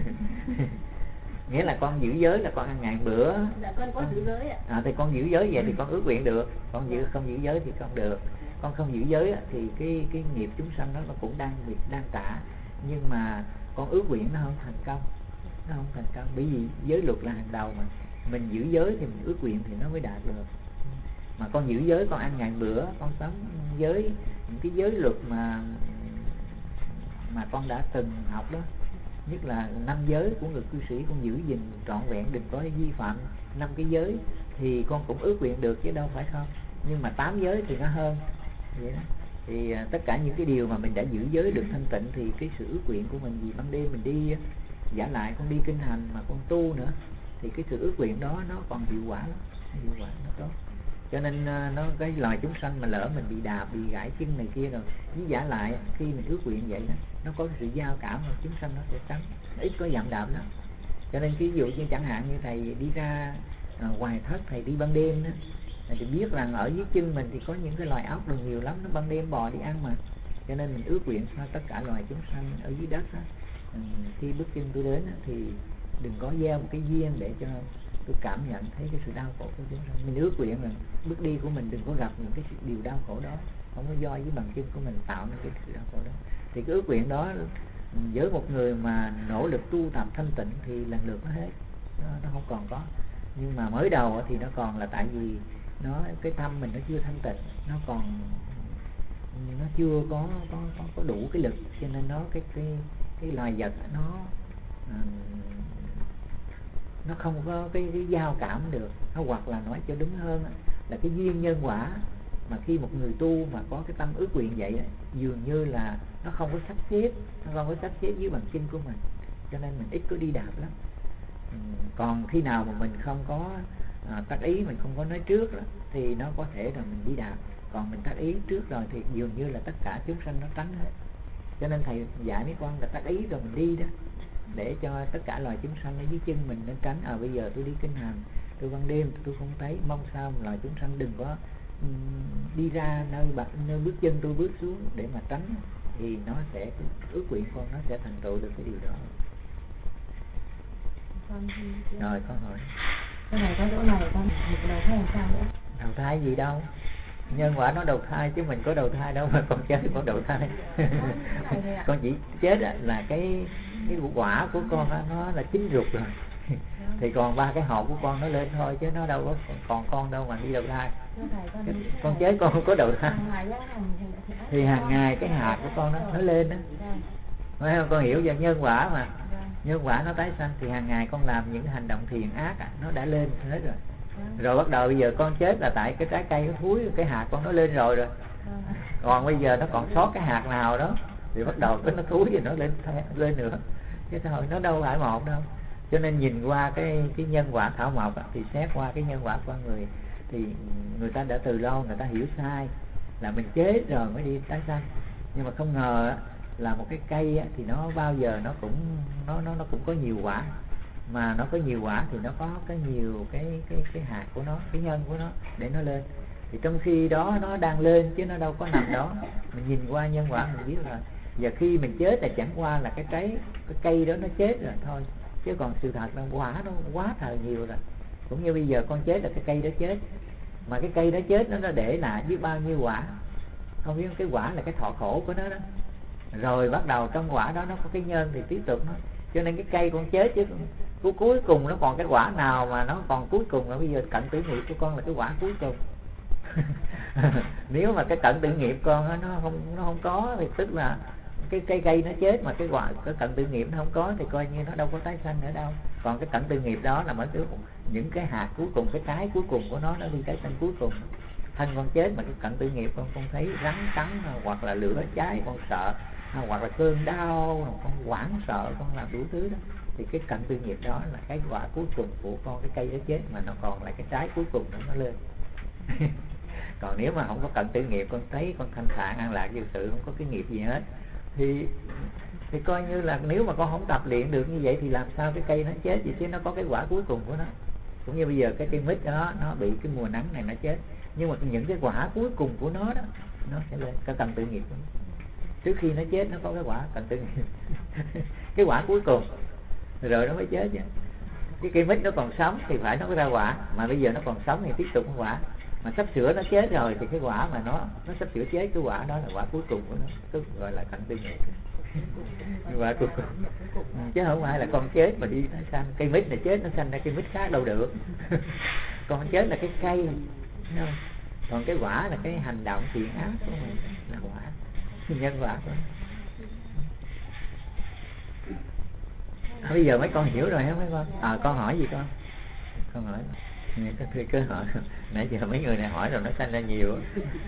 Nghĩa là con giữ giới là con ăn ngày bữa. Dạ con có giữ giới ạ. À, thì con giữ giới vậy thì con ước nguyện được. Con giữ không giữ giới thì không được. Con không giữ giới thì cái cái nghiệp chúng sanh đó nó cũng đang bị đang trả, nhưng mà con ước nguyện nó không thành công, nó không thành công bởi vì giới luật là hàng đầu mà. mình giữ giới thì mình ước nguyện thì nó mới đạt được. Mà con giữ giới, con ăn ngày bữa, con sống giới những cái giới luật mà mà con đã từng học đó, nhất là năm giới của người cư sĩ, con giữ gìn trọn vẹn, đừng có vi phạm năm cái giới, thì con cũng ước nguyện được chứ đâu phải không. Nhưng mà tám giới thì nó hơn vậy đó. Thì à, tất cả những cái điều mà mình đã giữ giới được thanh tịnh, thì cái sự ước nguyện của mình, vì ban đêm mình đi giả lại con đi kinh hành mà con tu nữa, thì cái sự ước nguyện đó nó còn hiệu quả lắm, hiệu quả nó tốt. Cho nên nó cái loài chúng sanh mà lỡ mình bị đạp, bị gãy chân này kia rồi, với giả lại khi mình ước nguyện vậy đó, nó có sự giao cảm, mà chúng sanh nó sẽ tránh, nó ít có dạm đạp lắm. Cho nên ví dụ như chẳng hạn như thầy đi ra à, ngoài thất, thầy đi ban đêm đó, thì biết rằng ở dưới chân mình thì có những cái loài ốc đồ nhiều lắm, nó ban đêm bò đi ăn mà. Cho nên mình ước nguyện cho tất cả loài chúng sanh ở dưới đất đó, khi bước chân tôi đến đó, thì đừng có gieo một cái duyên để cho tôi cảm nhận thấy cái sự đau khổ của chúng sanh. Mình ước nguyện là bước đi của mình đừng có gặp những cái điều đau khổ đó, không có do với bằng chân của mình tạo nên cái sự đau khổ đó. Thì cái ước nguyện đó với một người mà nỗ lực tu tập thanh tịnh thì lần lượt nó hết, nó, nó không còn có. Nhưng mà mới đầu thì nó còn là tại vì nó cái tâm mình nó chưa thanh tịnh, nó còn nó chưa có có có, có đủ cái lực, cho nên nó cái cái cái loài vật nó uh, nó không có cái, cái giao cảm được. Nó hoặc là nói cho đúng hơn là cái duyên nhân quả, mà khi một người tu mà có cái tâm ước nguyện vậy, dường như là nó không có sắp xếp, nó không có sắp xếp dưới bằng chân của mình, cho nên mình ít có đi đạp lắm. Còn khi nào mà mình không có à, tác ý, mình không có nói trước đó, thì nó có thể là mình đi đạp. Còn mình tác ý trước rồi thì dường như là tất cả chúng sanh nó tránh hết. Cho nên thầy dạy mấy con là tác ý rồi mình đi đó, để cho tất cả loài chúng sanh ở dưới chân mình nó tránh. À bây giờ tôi đi kinh hành, tôi ban đêm tôi không thấy, mong sao loài chúng sanh đừng có um, đi ra nơi bạc nơi bước chân tôi bước xuống để mà tránh, thì nó sẽ ước nguyện con nó sẽ thành tựu được cái điều đó. Con rồi con hỏi cái này có chỗ này con được đầu thai làm sao nữa? Đầu thai gì đâu, nhân quả nó đầu thai chứ mình có đầu thai đâu mà con chết con đầu thai. Con chỉ chết là cái cái quả của con đó, nó là chín ruột rồi. Thì còn ba cái hộp của con nó lên thôi, chứ nó đâu có còn con đâu mà đi đầu thai. Con chết con không có đầu thai. Thì hàng ngày cái hạt của con nó nó lên đó, phải không? Con hiểu về nhân quả mà, nhân quả nó tái sanh, thì hàng ngày con làm những hành động thiện ác à, nó đã lên hết rồi. Rồi bắt đầu bây giờ con chết là tại cái trái cây nó thúi, cái hạt con nó lên rồi rồi. Còn bây giờ nó còn sót cái hạt nào đó thì bắt đầu cái nó thúi thì nó lên lên nữa. Chứ thôi nó đâu phải một đâu. Cho nên nhìn qua cái cái nhân quả thảo mộc thì xét qua cái nhân quả của người, thì người ta đã từ lâu người ta hiểu sai là mình chết rồi mới đi tái sanh. Nhưng mà không ngờ là một cái cây thì nó bao giờ nó cũng nó nó nó cũng có nhiều quả, mà nó có nhiều quả thì nó có cái nhiều cái cái cái hạt của nó, cái nhân của nó để nó lên. Thì trong khi đó nó đang lên chứ nó đâu có nằm đó. Mình nhìn qua nhân quả mình biết rồi. Giờ khi mình chết là chẳng qua là cái trái cái cây đó nó chết rồi thôi, chứ còn sự thật là quả nó quá thời nhiều rồi. Cũng như bây giờ con chết là cái cây đó chết, mà cái cây đó chết nó nó để lại biết bao nhiêu quả. Không biết cái quả là cái thọ khổ của nó đó. Rồi bắt đầu trong quả đó nó có cái nhân thì tiếp tục nó. Cho nên cái cây con chết chứ cuối cuối cùng nó còn cái quả nào mà nó còn cuối cùng là bây giờ cận tử nghiệp của con là cái quả cuối cùng. Nếu mà cái cận tử nghiệp con đó, nó không nó không có thì tức là cái cây cây nó chết, mà cái quả cái cận tử nghiệp nó không có thì coi như nó đâu có tái sanh nữa đâu. Còn cái cận tử nghiệp đó là mới những cái hạt cuối cùng, cái trái cuối cùng của nó nó đi tái sanh cuối cùng. Thân con chết mà cái cận tử nghiệp con con thấy rắn cắn hoặc là lửa cháy con sợ, hoặc là cơn đau con hoảng sợ, con làm đủ thứ đó, thì cái cận tử nghiệp đó là cái quả cuối cùng của con, cái cây đó chết mà nó còn lại cái trái cuối cùng đó nó lên. Còn nếu mà không có cận tử nghiệp, con thấy con thanh thản an lạc vô sự, không có cái nghiệp gì hết, thì thì coi như là nếu mà con không tập luyện được như vậy thì làm sao cái cây nó chết vậy, chứ nó có cái quả cuối cùng của nó. Cũng như bây giờ cái cây mít đó nó bị cái mùa nắng này nó chết, nhưng mà những cái quả cuối cùng của nó đó nó sẽ lên cái cận tử nghiệp của nó. Trước khi nó chết nó có cái quả cận tử nghiệp. Cái quả cuối cùng rồi nó mới chết chứ. Cái cây mít nó còn sống thì phải nó có ra quả, mà bây giờ nó còn sống thì tiếp tục có quả. mà sắp sửa nó chết rồi thì cái quả mà nó nó sắp sửa chết, cái quả đó là quả cuối cùng của nó, tức gọi là cảnh tư nghiệp. Quả cuối cùng, chứ không phải là con chết mà đi nó sanh cây mít này chết nó sanh ra cây mít khác đâu được. Con chết là cái cây, không? Còn cái quả là cái hành động thiện ác của mình là quả, nhân quả của mình. À, bây giờ mấy con hiểu rồi hả mấy con? À, con hỏi gì con? Con hỏi. Các thưa cứ hỏi. Nãy giờ mấy người này hỏi rồi nó sanh ra nhiều.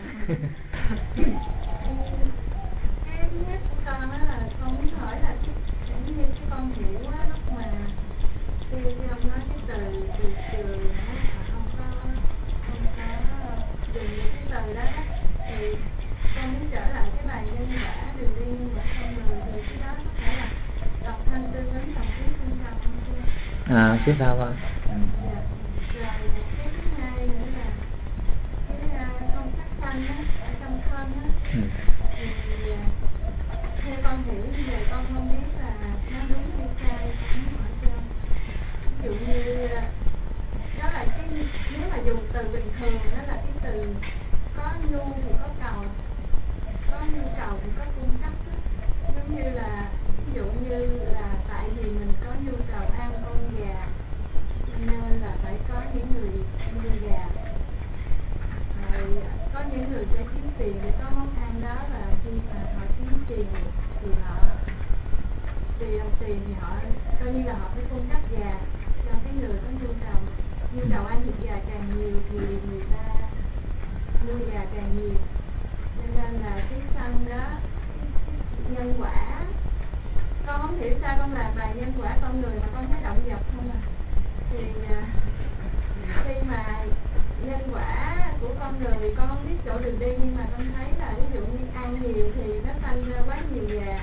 Cái thứ nhất của con đó là con muốn hỏi là giống như cái con hiểu á, lúc mà khi ông nói cái từ từ từ mà không có không có dùng cái từ đó thì con muốn trở lại cái bài nhân quả, đường đi nhân quả con người, thì cái đó có phải là độc thân tư vấn đồng ý không sao không chưa? À, chứ sao con? Ừ. Dạ. Rồi cái thứ hai nữa là cái con sắc xanh á, ở trong thân á, ừ. Thì theo con hiểu bây giờ con không biết là nó đúng hay sai, con muốn hỏi cho. Ví dụ như đó là cái, nếu mà dùng từ bình thường đó là cái từ có nhu thì có cầu, có nhu cầu thì có cung cấp đó. Giống như là ví dụ như là tại vì mình có nhu cầu ăn con gà nên là phải có những người nuôi gà, rồi có những người sẽ kiếm tiền để có món ăn đó, là khi mà họ kiếm tiền thì họ tiền tiền thì họ coi như là họ phải cung cấp gà cho cái người có nhu cầu nhu cầu ăn thịt gà càng nhiều thì người ta nuôi gà càng nhiều, cho nên là cái sân đó cái, cái nhân quả con không hiểu sao con làm bài nhân quả con người mà con thấy động vật không à. Thì khi mà nhân quả của con người con không biết chỗ đường đi, nhưng mà con thấy là ví dụ như ăn nhiều thì nó sanh ra quá nhiều gà,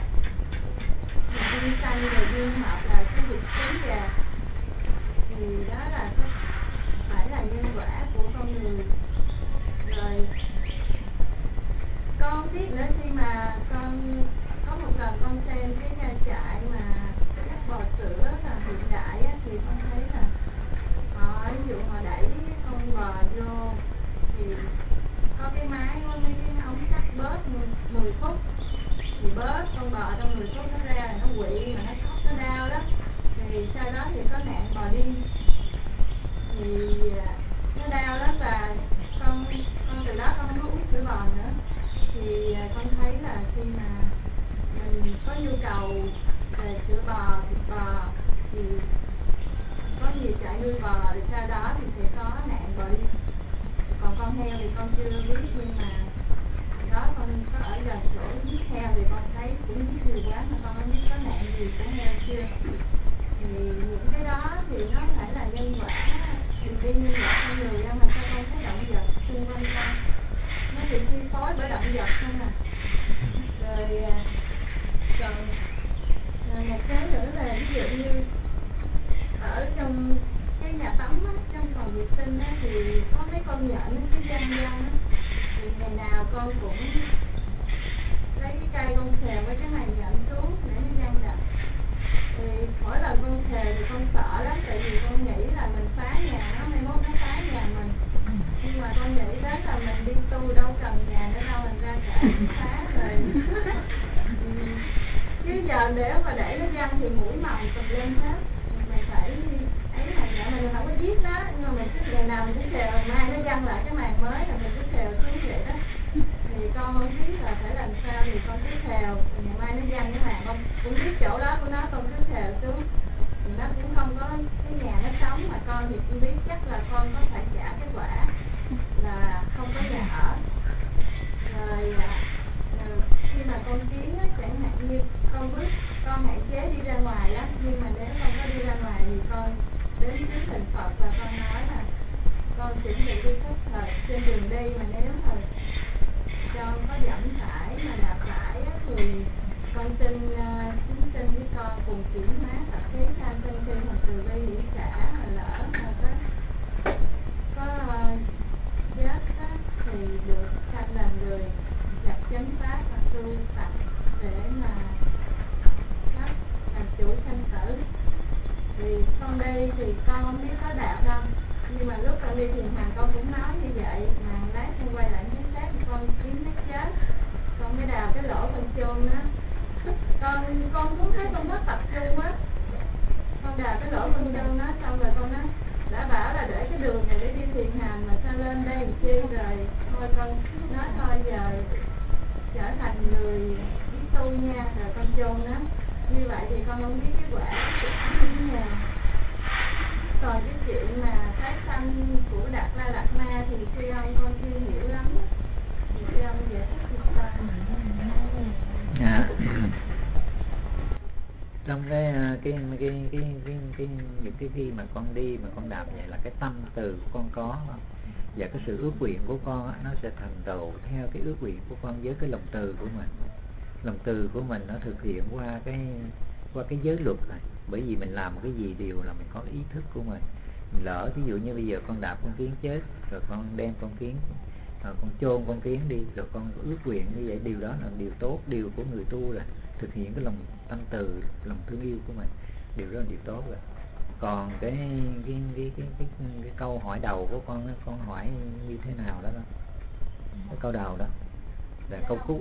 duyên sanh rồi duyên hợp là cái việc sống gà, thì đó là có phải là nhân quả của con người. Rồi con không biết nữa, khi mà con có một lần con xem cái nhà trại mà các bò sữa là hiện đại á, thì con thấy là họ ví dụ họ đẩy con bò vô thì có cái máy có mấy cái ống sắt bớt mười phút, thì bớt con bò trong mười phút nó ra nó quỵ mà nó khóc nó đau đó, thì sau đó thì có nạn bò đi thì nó đau lắm, và con con từ đó con không có uống sữa bò nữa. Thì con thấy là khi mà mình có nhu cầu về sữa bò, thịt bò thì có nhiều trại nuôi bò, thì sau đó thì sẽ có nạn bò đi. Còn con heo thì con chưa biết, nhưng mà đó con có ở gần chỗ giết heo thì con thấy cũng giết nhiều quá mà con không biết có nạn gì của heo chưa. Thì những cái đó thì nó phải là nhân quả, đường đi nhân quả con người, mà sao con thấy động vật xung quanh con nó bị chi phối bởi động vật không à. Rồi còn rồi một cái nữa là ví dụ như ở trong cái nhà tắm á, trong phòng vệ sinh á, thì có mấy con nhện nó cứ răng răng á, thì ngày nào con cũng lấy cái cây con khều với cái màn nhện xuống để nó răng đập. Thì mỗi lần con khều thì con sợ lắm, tại vì con nghĩ là mình phá nhà nó, mai mốt nó phá nhà mình. Nhưng mà con nghĩ đến là mình đi tu đâu cần nhà nữa đâu, mình ra cả phá rồi. Chứ giờ nếu mà để nó răng thì mũi mầm tùm lên hết, mình phải ấy là nhà mình không có giết nó, nhưng mà mình cứ ngày nào mình cứ khều, mai nó răng lại cái màn mới là mình cứ khều xuống vậy đó. Thì con không biết là phải làm sao, thì con cứ khều, ngày mai nó răng cái màn, con cũng biết chỗ đó của nó, con cứ khều xuống thì nó cũng không có cái nhà nó sống. Mà con thì cũng biết chắc là con có phải trả cái quả là không có nhà ở. Rồi khi mà con kiến á, chẳng hạn như con bước con hạn chế đi ra ngoài lắm, nhưng mà nếu con có đi ra ngoài thì con đến trước thành Phật và con nói là con chuẩn bị đi khất thực trên đường đi, mà nếu mà con có dẫm phải mà đạp phải á, thì con xin uh, chúng sinh với con cùng chuyển hóa tập khí tham sân si hoặc từ bi hỷ xã, mà lỡ mà có có uh, chết á, thì được sanh làm người gặp chánh pháp và tu tập để mà đó, làm chủ sanh tử. Thì con đi thì con không biết có đạo đâu, nhưng mà lúc con đi thiền hành con cũng nói như vậy, mà chôn á, con con cũng thấy con mất tập trung á, con đào cái lỗ con chân nó, xong rồi con nói đã bảo là để cái đường này để đi thiền hành mà sao lên đây làm chi, rồi thôi con nói thôi giờ trở thành người đi tu nha, rồi con chôn nó. Như vậy thì con không biết cái quả như thế nào. Còn cái chuyện mà tái sanh của Đạt La Đạt Ma thì sư ông con chưa hiểu lắm, thì sư ông giải thích cho con. À. Trong cái cái cái cái cái, cái, cái những cái khi mà con đi mà con đạp vậy là cái tâm từ của con có, và cái sự ước nguyện của con nó sẽ thành tựu theo cái ước nguyện của con với cái lòng từ của mình. Lòng từ của mình nó thực hiện qua cái qua cái giới luật này, bởi vì mình làm cái gì đều là mình có ý thức của mình. Lỡ ví dụ như bây giờ con đạp con kiến chết, rồi con đem con kiến, rồi con chôn con kiến đi, rồi con ước nguyện như vậy, điều đó là điều tốt, điều của người tu rồi, thực hiện cái lòng tâm từ, lòng thương yêu của mình, điều đó là điều tốt rồi. Còn cái cái cái cái cái, cái câu hỏi đầu của con, con hỏi như thế nào đó, đó. Cái câu đầu đó là câu cuối,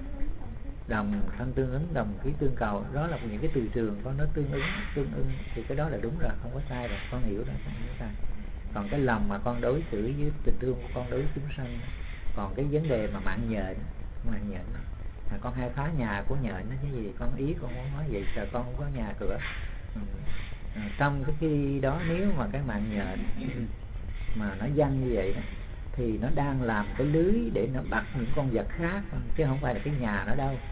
đồng thân tương ứng, đồng khí tương cầu, đó là những cái từ trường con nó tương ứng, tương ưng thì cái đó là đúng rồi, không có sai rồi, con hiểu rồi, không có sai. Còn cái lòng mà con đối xử với tình thương của con đối với chúng sanh, còn cái vấn đề mà mạng nhện, mạng nhện à, con hay phá nhà của nhện nó cái gì, con ý con muốn nói vậy, sợ con không có nhà cửa. Ừ. À, trong cái khi đó nếu mà cái mạng nhện mà nó văng như vậy đó, thì nó đang làm cái lưới để nó bắt những con vật khác, chứ không phải là cái nhà nó đâu.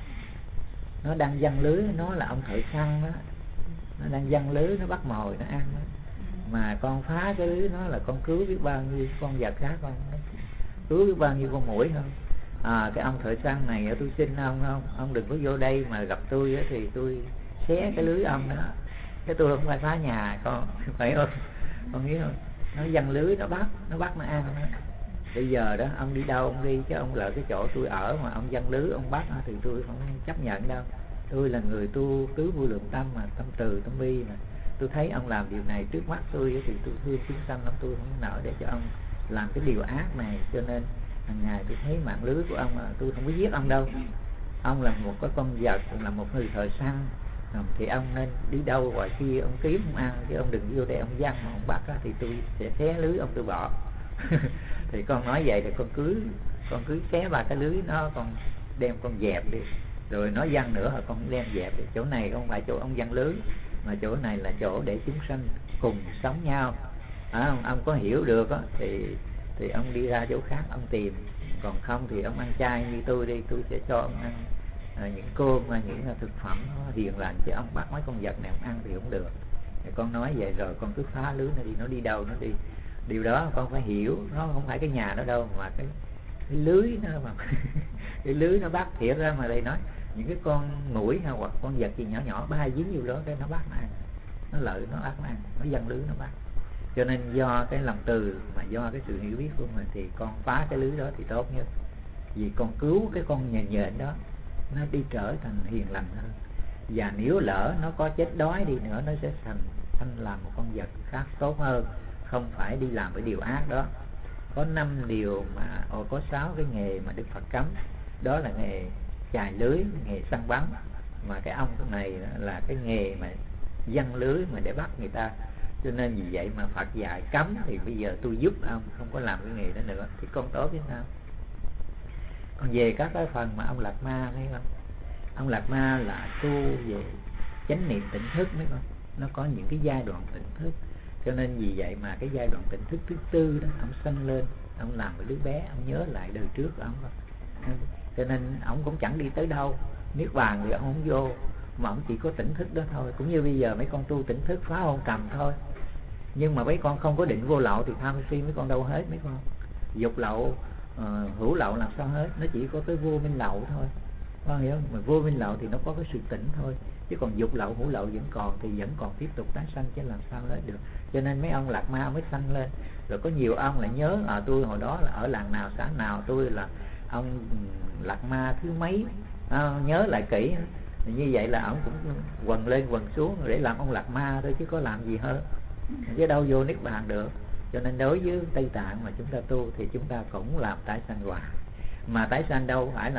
Nó đang văng lưới, nó là ông thợ săn đó, nó đang văng lưới, nó bắt mồi nó ăn đó. Mà con phá cái lưới nó là con cứu biết bao nhiêu con vật khác, con cứu biết bao nhiêu con muỗi không. À, cái ông thợ săn này tôi xin ông không, ông đừng có vô đây mà gặp tôi đó, thì tôi xé cái lưới ông đó, cái tôi không phải phá nhà con, phải không? Con biết không? Nó văng lưới nó bắt, nó bắt nó ăn đó. Bây giờ đó ông đi đâu ông đi, chứ ông lỡ cái chỗ tôi ở mà ông văng lưới ông bắt thì tôi không chấp nhận đâu. Tôi là người tu tứ vô lượng tâm mà, tâm từ tâm bi mà, tôi thấy ông làm điều này trước mắt tôi thì tôi thương chúng sanh lắm, tôi không nỡ để cho ông làm cái điều ác này. Cho nên hàng ngày tôi thấy mạng lưới của ông mà tôi không có giết ông đâu. Ông là một cái con vật, là một người thợ săn, thì ông nên đi đâu ngoài kia ông kiếm ông ăn, chứ ông đừng vô đây ông văng mà ông bắt thì tôi sẽ xé lưới ông tôi bỏ. Thì con nói vậy thì con cứ con cứ xé ba cái lưới nó, con đem con dẹp đi, rồi nó văng nữa rồi con đem dẹp đi. Chỗ này không phải chỗ ông văng lưới, mà chỗ này là chỗ để chúng sanh cùng sống nhau. À, ông, ông có hiểu được đó, thì thì ông đi ra chỗ khác ông tìm, còn không thì ông ăn chay như tôi đi, tôi sẽ cho ông ăn à, những cơm, những thực phẩm nó hiền lành, chứ ông bắt mấy con vật này ông ăn thì không được. Thì con nói vậy rồi con cứ phá lưới nó đi, nó đi đâu nó đi. Điều đó con phải hiểu, nó không phải cái nhà nó đâu, mà cái, cái lưới nó mà cái lưới nó bắt thiệt ra. Mà đây nói những cái con muỗi hay hoặc con vật gì nhỏ nhỏ bay dính vô đó cái nó bắt nó ăn, nó lợi nó bắt nó ăn, nó văng lưới nó bắt. Cho nên do cái lòng từ mà do cái sự hiểu biết của mình thì con phá cái lưới đó thì tốt nhất, vì con cứu cái con nhện nhện đó nó đi trở thành hiền lành hơn. Và nếu lỡ nó có chết đói đi nữa, nó sẽ thành thành làm một con vật khác tốt hơn, không phải đi làm cái điều ác đó. Có năm điều mà ồ, có sáu cái nghề mà Đức Phật cấm, đó là nghề chài lưới, nghề săn bắn, mà cái ông này là cái nghề mà văng lưới mà để bắt người ta. Cho nên vì vậy mà Phật dạy cấm, thì bây giờ tôi giúp ông không có làm cái nghề đó nữa thì con tốt chứ sao. Còn về các cái phần mà ông Lạt Ma thấy không, ông Lạt Ma là tu về chánh niệm tỉnh thức mấy con, nó có những cái giai đoạn tỉnh thức. Cho nên vì vậy mà cái giai đoạn tỉnh thức thứ tư đó, ông sanh lên, ông làm một đứa bé, ông nhớ lại đời trước của ông. Cho nên ông cũng chẳng đi tới đâu, niết bàn thì ông không vô, mà ông chỉ có tỉnh thức đó thôi. Cũng như bây giờ mấy con tu tỉnh thức phá hôn trầm thôi, nhưng mà mấy con không có định vô lậu thì tham si mấy con đâu hết. Mấy con dục lậu, uh, hữu lậu làm sao hết, nó chỉ có cái vô minh lậu thôi, con hiểu không? Mà vô minh lậu thì nó có cái sự tỉnh thôi, chứ còn dục lậu hữu lậu vẫn còn thì vẫn còn tiếp tục tái sanh, chứ làm sao hết được. Cho nên mấy ông Lạt Ma mới sanh lên. Rồi có nhiều ông lại nhớ à, tôi hồi đó là ở làng nào xã nào, tôi là ông Lạt Ma thứ mấy, à, nhớ lại kỹ. Như vậy là ông cũng quần lên quần xuống để làm ông Lạt Ma thôi, chứ có làm gì hơn, chứ đâu vô niết bàn được. Cho nên đối với Tây Tạng mà chúng ta tu thì chúng ta cũng làm tái sanh hoài. Mà tái sanh đâu phải là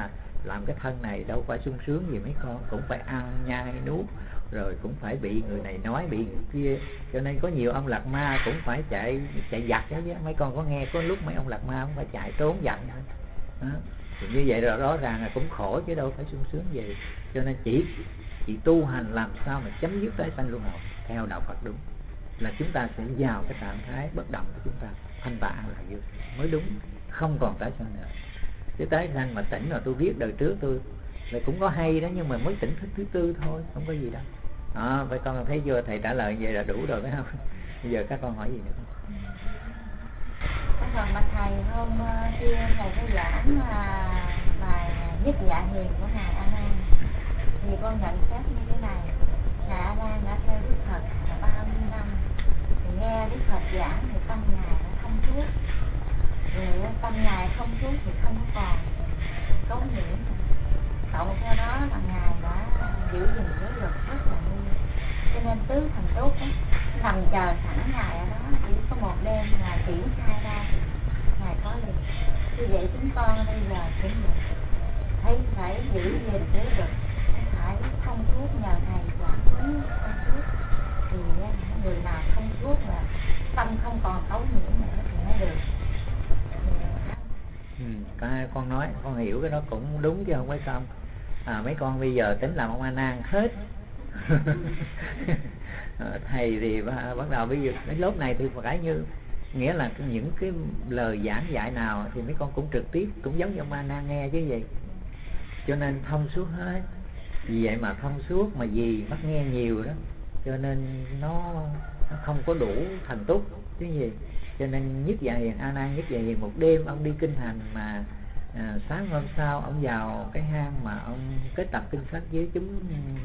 làm cái thân này đâu phải sung sướng gì mấy con, cũng phải ăn nhai nuốt, rồi cũng phải bị người này nói, bị người kia. Cho nên có nhiều ông lạc ma cũng phải chạy chạy giặt đó chứ. Mấy con có nghe có lúc mấy ông lạc ma cũng phải chạy trốn giặt đó. Thì như vậy rồi rõ ràng là cũng khổ chứ đâu phải sung sướng gì. Cho nên chỉ chỉ tu hành làm sao mà chấm dứt cái sanh luân hồi theo đạo Phật đúng, là chúng ta sẽ vào cái trạng thái bất động của chúng ta, thanh tạng là như mới đúng, không còn tái sanh nữa. Chứ tái sanh mà tỉnh rồi tôi viết đời trước tôi là cũng có hay đó, nhưng mà mới tỉnh thức thứ tư thôi, không có gì đâu. Đó, vậy con thấy vừa thầy trả lời vậy là đủ rồi phải không? Bây giờ các con hỏi gì nữa không? Còn mà thầy hôm kia thầy có giảng bài nhất dạ hiền của ngài A Nan, thì con nhận xét như thế này: ngài A Nan đã theo Đức Phật bao nhiêu năm, thì nghe Đức Phật giảng thì tâm ngài đã thông suốt, rồi tâm ngài thông suốt thì không còn cấu nhiễm, cộng theo đó là ngài đã giữ gìn giới luật rất là nghiêm. Cho nên tứ thành tốt đó, nằm chờ sẵn ngài ở đó, chỉ có một đêm ngài triển khai ra thì ngài có liền. Như vậy chúng con bây giờ cũng vậy, thấy phải giữ gìn giới luật, phải thông suốt, nhờ thầy giảng huấn thông suốt, thì người nào thông suốt là tâm không còn cấu nhiễm nữa thì mới được. Ừ, cái con nói con hiểu cái đó cũng đúng chứ không phải không. À, mấy con bây giờ tính làm ông A Nan hết. Thầy thì bắt đầu bây giờ cái lớp này thì phải như nghĩa là những cái lời giảng dạy nào thì mấy con cũng trực tiếp cũng giống như ông A Nan nghe chứ gì, cho nên thông suốt hết. Vì vậy mà thông suốt mà gì bắt nghe nhiều đó, cho nên nó, nó không có đủ thành túc chứ gì. Cho nên nhất dạ hiền A Nan nhất dạ hiền một đêm ông đi kinh hành mà à, sáng hôm sau ông vào cái hang mà ông kết tập kinh sách với chúng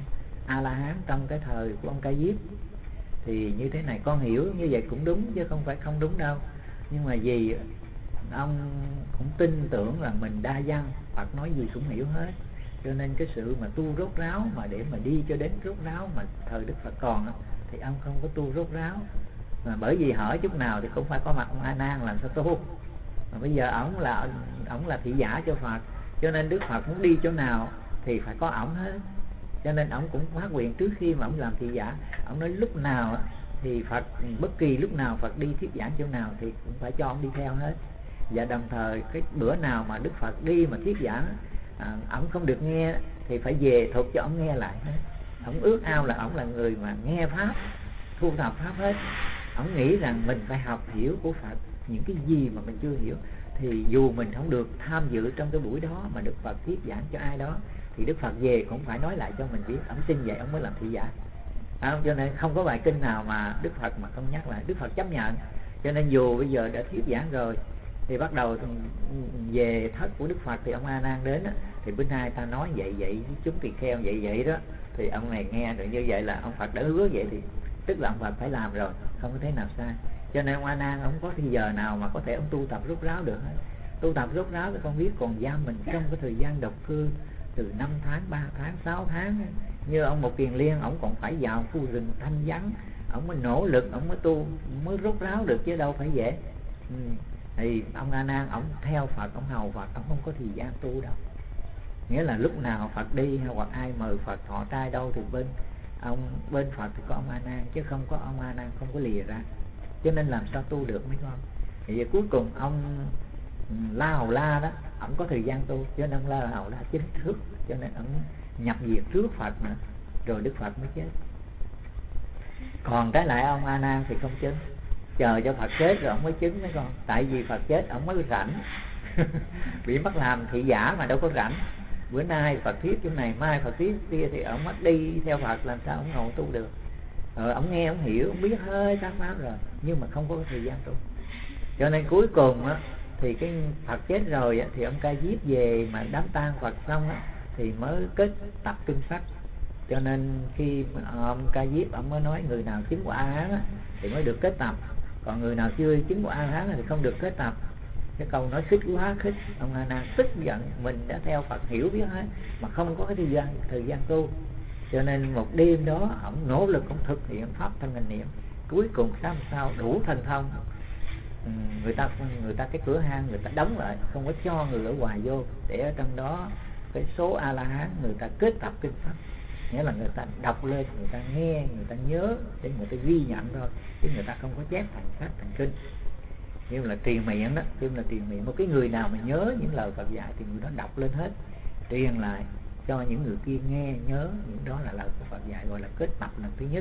A La Hán trong cái thời của ông Ca Diếp. Thì như thế này con hiểu như vậy cũng đúng chứ không phải không đúng đâu. Nhưng mà vì ông cũng tin tưởng là mình đa văn, Phật nói gì cũng hiểu hết, cho nên cái sự mà tu rốt ráo mà để mà đi cho đến rốt ráo mà thời Đức Phật còn đó, thì ông không có tu rốt ráo. Mà bởi vì hỏi chút nào thì cũng phải có mặt ông A Nan làm sao tu. Mà bây giờ ổng là ổng là thị giả cho Phật, cho nên Đức Phật muốn đi chỗ nào thì phải có ổng hết. Cho nên ổng cũng phát nguyện trước khi mà ổng làm thị giả, ổng nói lúc nào thì Phật, bất kỳ lúc nào Phật đi thuyết giảng chỗ nào thì cũng phải cho ổng đi theo hết. Và đồng thời cái bữa nào mà Đức Phật đi mà thuyết giảng à, ổng không được nghe thì phải về thuật cho ổng nghe lại hết. Ổng ước ao là ổng là người mà nghe pháp, thu thập pháp hết. Ổng nghĩ rằng mình phải học hiểu của Phật, những cái gì mà mình chưa hiểu thì dù mình không được tham dự trong cái buổi đó mà Đức Phật thuyết giảng cho ai đó thì Đức Phật về cũng phải nói lại cho mình biết. Ổng tin vậy ổng mới làm thị giả. À, cho nên không có bài kinh nào mà Đức Phật mà không nhắc lại, Đức Phật chấp nhận. Cho nên dù bây giờ đã thuyết giảng rồi thì bắt đầu về thất của Đức Phật thì ông A Nan đến á, thì bữa nay ta nói vậy vậy chúng tỳ kheo vậy vậy đó, thì ông này nghe rồi như vậy là ông Phật đã hứa vậy thì tức là ông Phật phải làm rồi, không có thế nào sai. Cho nên ông A Nan ông có thời giờ nào mà có thể ông tu tập rốt ráo được hết. Tu tập rốt ráo thì con biết còn giam mình trong cái thời gian độc cư từ năm tháng, ba tháng, sáu tháng. Như ông Một Kiền Liên, ông còn phải vào khu rừng thanh vắng, ông mới nỗ lực, ông mới tu, mới rốt ráo được chứ đâu phải dễ. Ừ. Thì ông A Nan ông theo Phật, ông hầu Phật, ông không có thời gian tu đâu. Nghĩa là lúc nào Phật đi hay hoặc ai mời Phật thọ trai đâu thì bên ông bên Phật thì có ông A Nan, chứ không có ông A Nan không có lìa ra. Cho nên làm sao tu được mấy con. Thì cuối cùng ông La Hầu La đó, ông có thời gian tu, cho nên ông La Hầu La chính thức, cho nên ông nhập diệt trước Phật nữa, rồi Đức Phật mới chết. Còn cái lại ông A Nan thì không chứng, chờ cho Phật chết rồi ông mới chứng mấy con. Tại vì Phật chết ông mới rảnh. Bị bắt làm thị giả mà đâu có rảnh. Bữa nay Phật thuyết chỗ này, mai Phật thuyết kia thì ông mất đi theo Phật, làm sao ông ngồi tu được. Rồi ông nghe ông hiểu, ông biết hơi các pháp rồi, nhưng mà không có thời gian tu. Cho nên cuối cùng á thì cái Phật chết rồi á, thì ông Ca Diếp về mà đám tang Phật xong á thì mới kết tập kinh sách. Cho nên khi ông Ca Diếp ông mới nói người nào chứng quả A Hán á thì mới được kết tập, còn người nào chưa chứng quả A Hán thì không được kết tập. Cái câu nói khích quá khích, ông A Nan tức giận, mình đã theo Phật hiểu biết hết mà không có cái thời gian thời gian tu. Cho nên một đêm đó ông nỗ lực ông thực hiện pháp thân hành niệm, cuối cùng sáng sau đủ thành thông. Ừ, người ta người ta cái cửa hang người ta đóng lại, không có cho người ở ngoài vô, để ở trong đó cái số A La Hán người ta kết tập kinh sách, nghĩa là người ta đọc lên, người ta nghe, người ta nhớ để người ta ghi nhận thôi, chứ người ta không có chép thành sách thành kinh. Nhưng là truyền miệng đó, nhưng là truyền miệng. Một cái người nào mà nhớ những lời Phật dạy thì người đó đọc lên hết, truyền lại cho những người kia nghe nhớ, những đó là lời của Phật dạy, gọi là kết tập lần thứ nhất.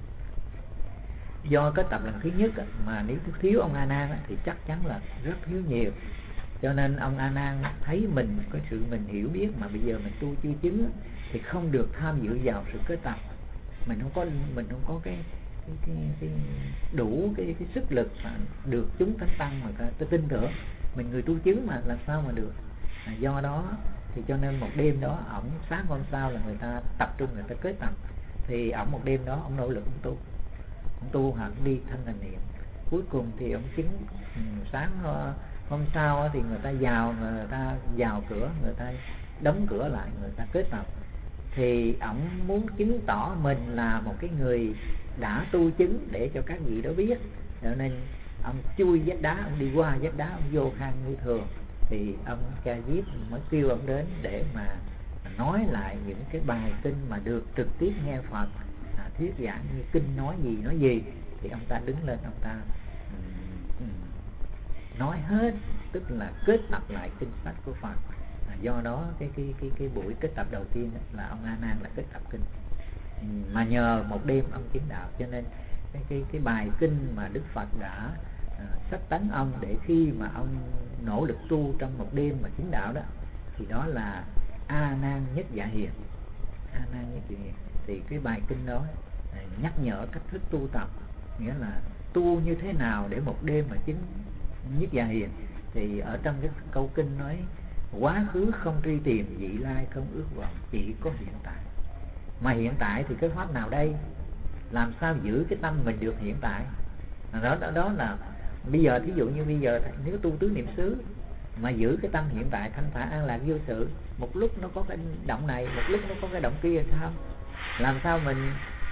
Do kết tập lần thứ nhất mà nếu thiếu ông A Nan thì chắc chắn là rất thiếu nhiều. Cho nên ông A Nan thấy mình có sự mình hiểu biết mà bây giờ mình tu chưa chứng thì không được tham dự vào sự kết tập. Mình không có mình không có cái cái, cái, cái đủ cái, cái sức lực mà được chúng thánh tăng mà ta tin tưởng. Mình người tu chứng mà làm sao mà được. À, do đó thì cho nên một đêm đó ổng sáng hôm sau là người ta tập trung, người ta kết tập, thì ổng một đêm đó ổng nỗ lực ổng tu, ổng tu hẳn đi thanh hành niệm. Cuối cùng thì ổng chứng sáng hôm sau thì người ta vào người ta vào cửa, người ta đóng cửa lại, người ta kết tập. Thì ổng muốn chứng tỏ mình là một cái người đã tu chứng để cho các vị đó biết, cho nên ông chui vách đá, ông đi qua vách đá, ông vô hang nuôi thường. Thì ông Ca Diếp mới kêu ông đến để mà nói lại những cái bài kinh mà được trực tiếp nghe Phật à, thuyết giảng như kinh nói gì nói gì. Thì ông ta đứng lên, ông ta um, um, nói hết, tức là kết tập lại kinh sách của Phật. À, do đó cái cái cái cái buổi kết tập đầu tiên là ông A Nan là kết tập kinh, um, mà nhờ một đêm ông chứng đạo, cho nên cái cái cái bài kinh mà Đức Phật đã uh, sách tấn ông để khi mà ông nỗ lực tu trong một đêm mà chứng đạo đó, thì đó là A Nan Nhất Dạ Hiền. A Nan Nhất Dạ Hiền thì cái bài kinh đó uh, nhắc nhở cách thức tu tập, nghĩa là tu như thế nào để một đêm mà chứng Nhất Dạ Hiền. Thì ở trong cái câu kinh nói quá khứ không truy tìm, vị lai không ước vọng, chỉ có hiện tại. Mà hiện tại thì cái pháp nào đây? Làm sao giữ cái tâm mình được hiện tại? Đó, đó, đó là bây giờ thí dụ như bây giờ nếu tu tứ niệm xứ mà giữ cái tâm hiện tại thanh thản an lạc vô sự, một lúc nó có cái động này, một lúc nó có cái động kia, sao? Làm sao mình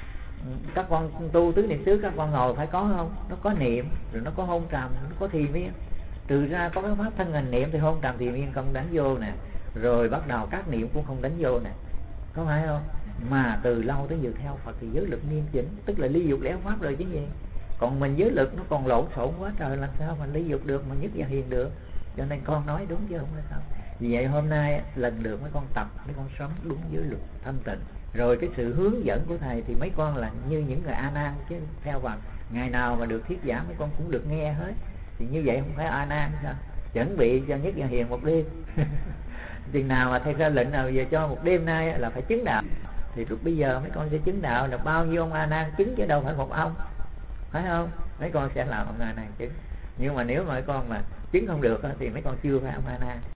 các con tu tứ niệm xứ, các con ngồi phải có không? Nó có niệm, rồi nó có hôn trầm, nó có thiền miên. Trừ ra có cái pháp thân hành niệm thì hôn trầm thiền miên không đánh vô nè, rồi bắt đầu các niệm cũng không đánh vô nè, có phải không? Mà từ lâu tới giờ theo Phật thì giới lực nghiêm chỉnh, tức là ly dục léo pháp rồi chứ gì. Còn mình giới lực nó còn lộn xộn quá trời, làm sao mà ly dục được mà Nhất Dạ Hiền được? Cho nên con nói đúng chứ không phải sao. Vì vậy hôm nay lần lượt mấy con tập, mấy con sống đúng giới luật thanh tịnh. Rồi cái sự hướng dẫn của thầy thì mấy con là như những người A Nan chứ theo Phật, ngày nào mà được thuyết giảng mấy con cũng được nghe hết. Thì như vậy không phải A Nan sao? Chuẩn bị cho Nhất Dạ Hiền một đêm. Chừng nào mà thầy ra lệnh nào về cho một đêm nay là phải chứng đạo, thì lúc bây giờ mấy con sẽ chứng đạo là bao nhiêu ông A Nan chứng chứ đâu phải một ông, phải không? Mấy con sẽ làm ông A Nan chứng. Nhưng mà nếu mà mấy con mà chứng không được thì mấy con chưa phải ông A Nan.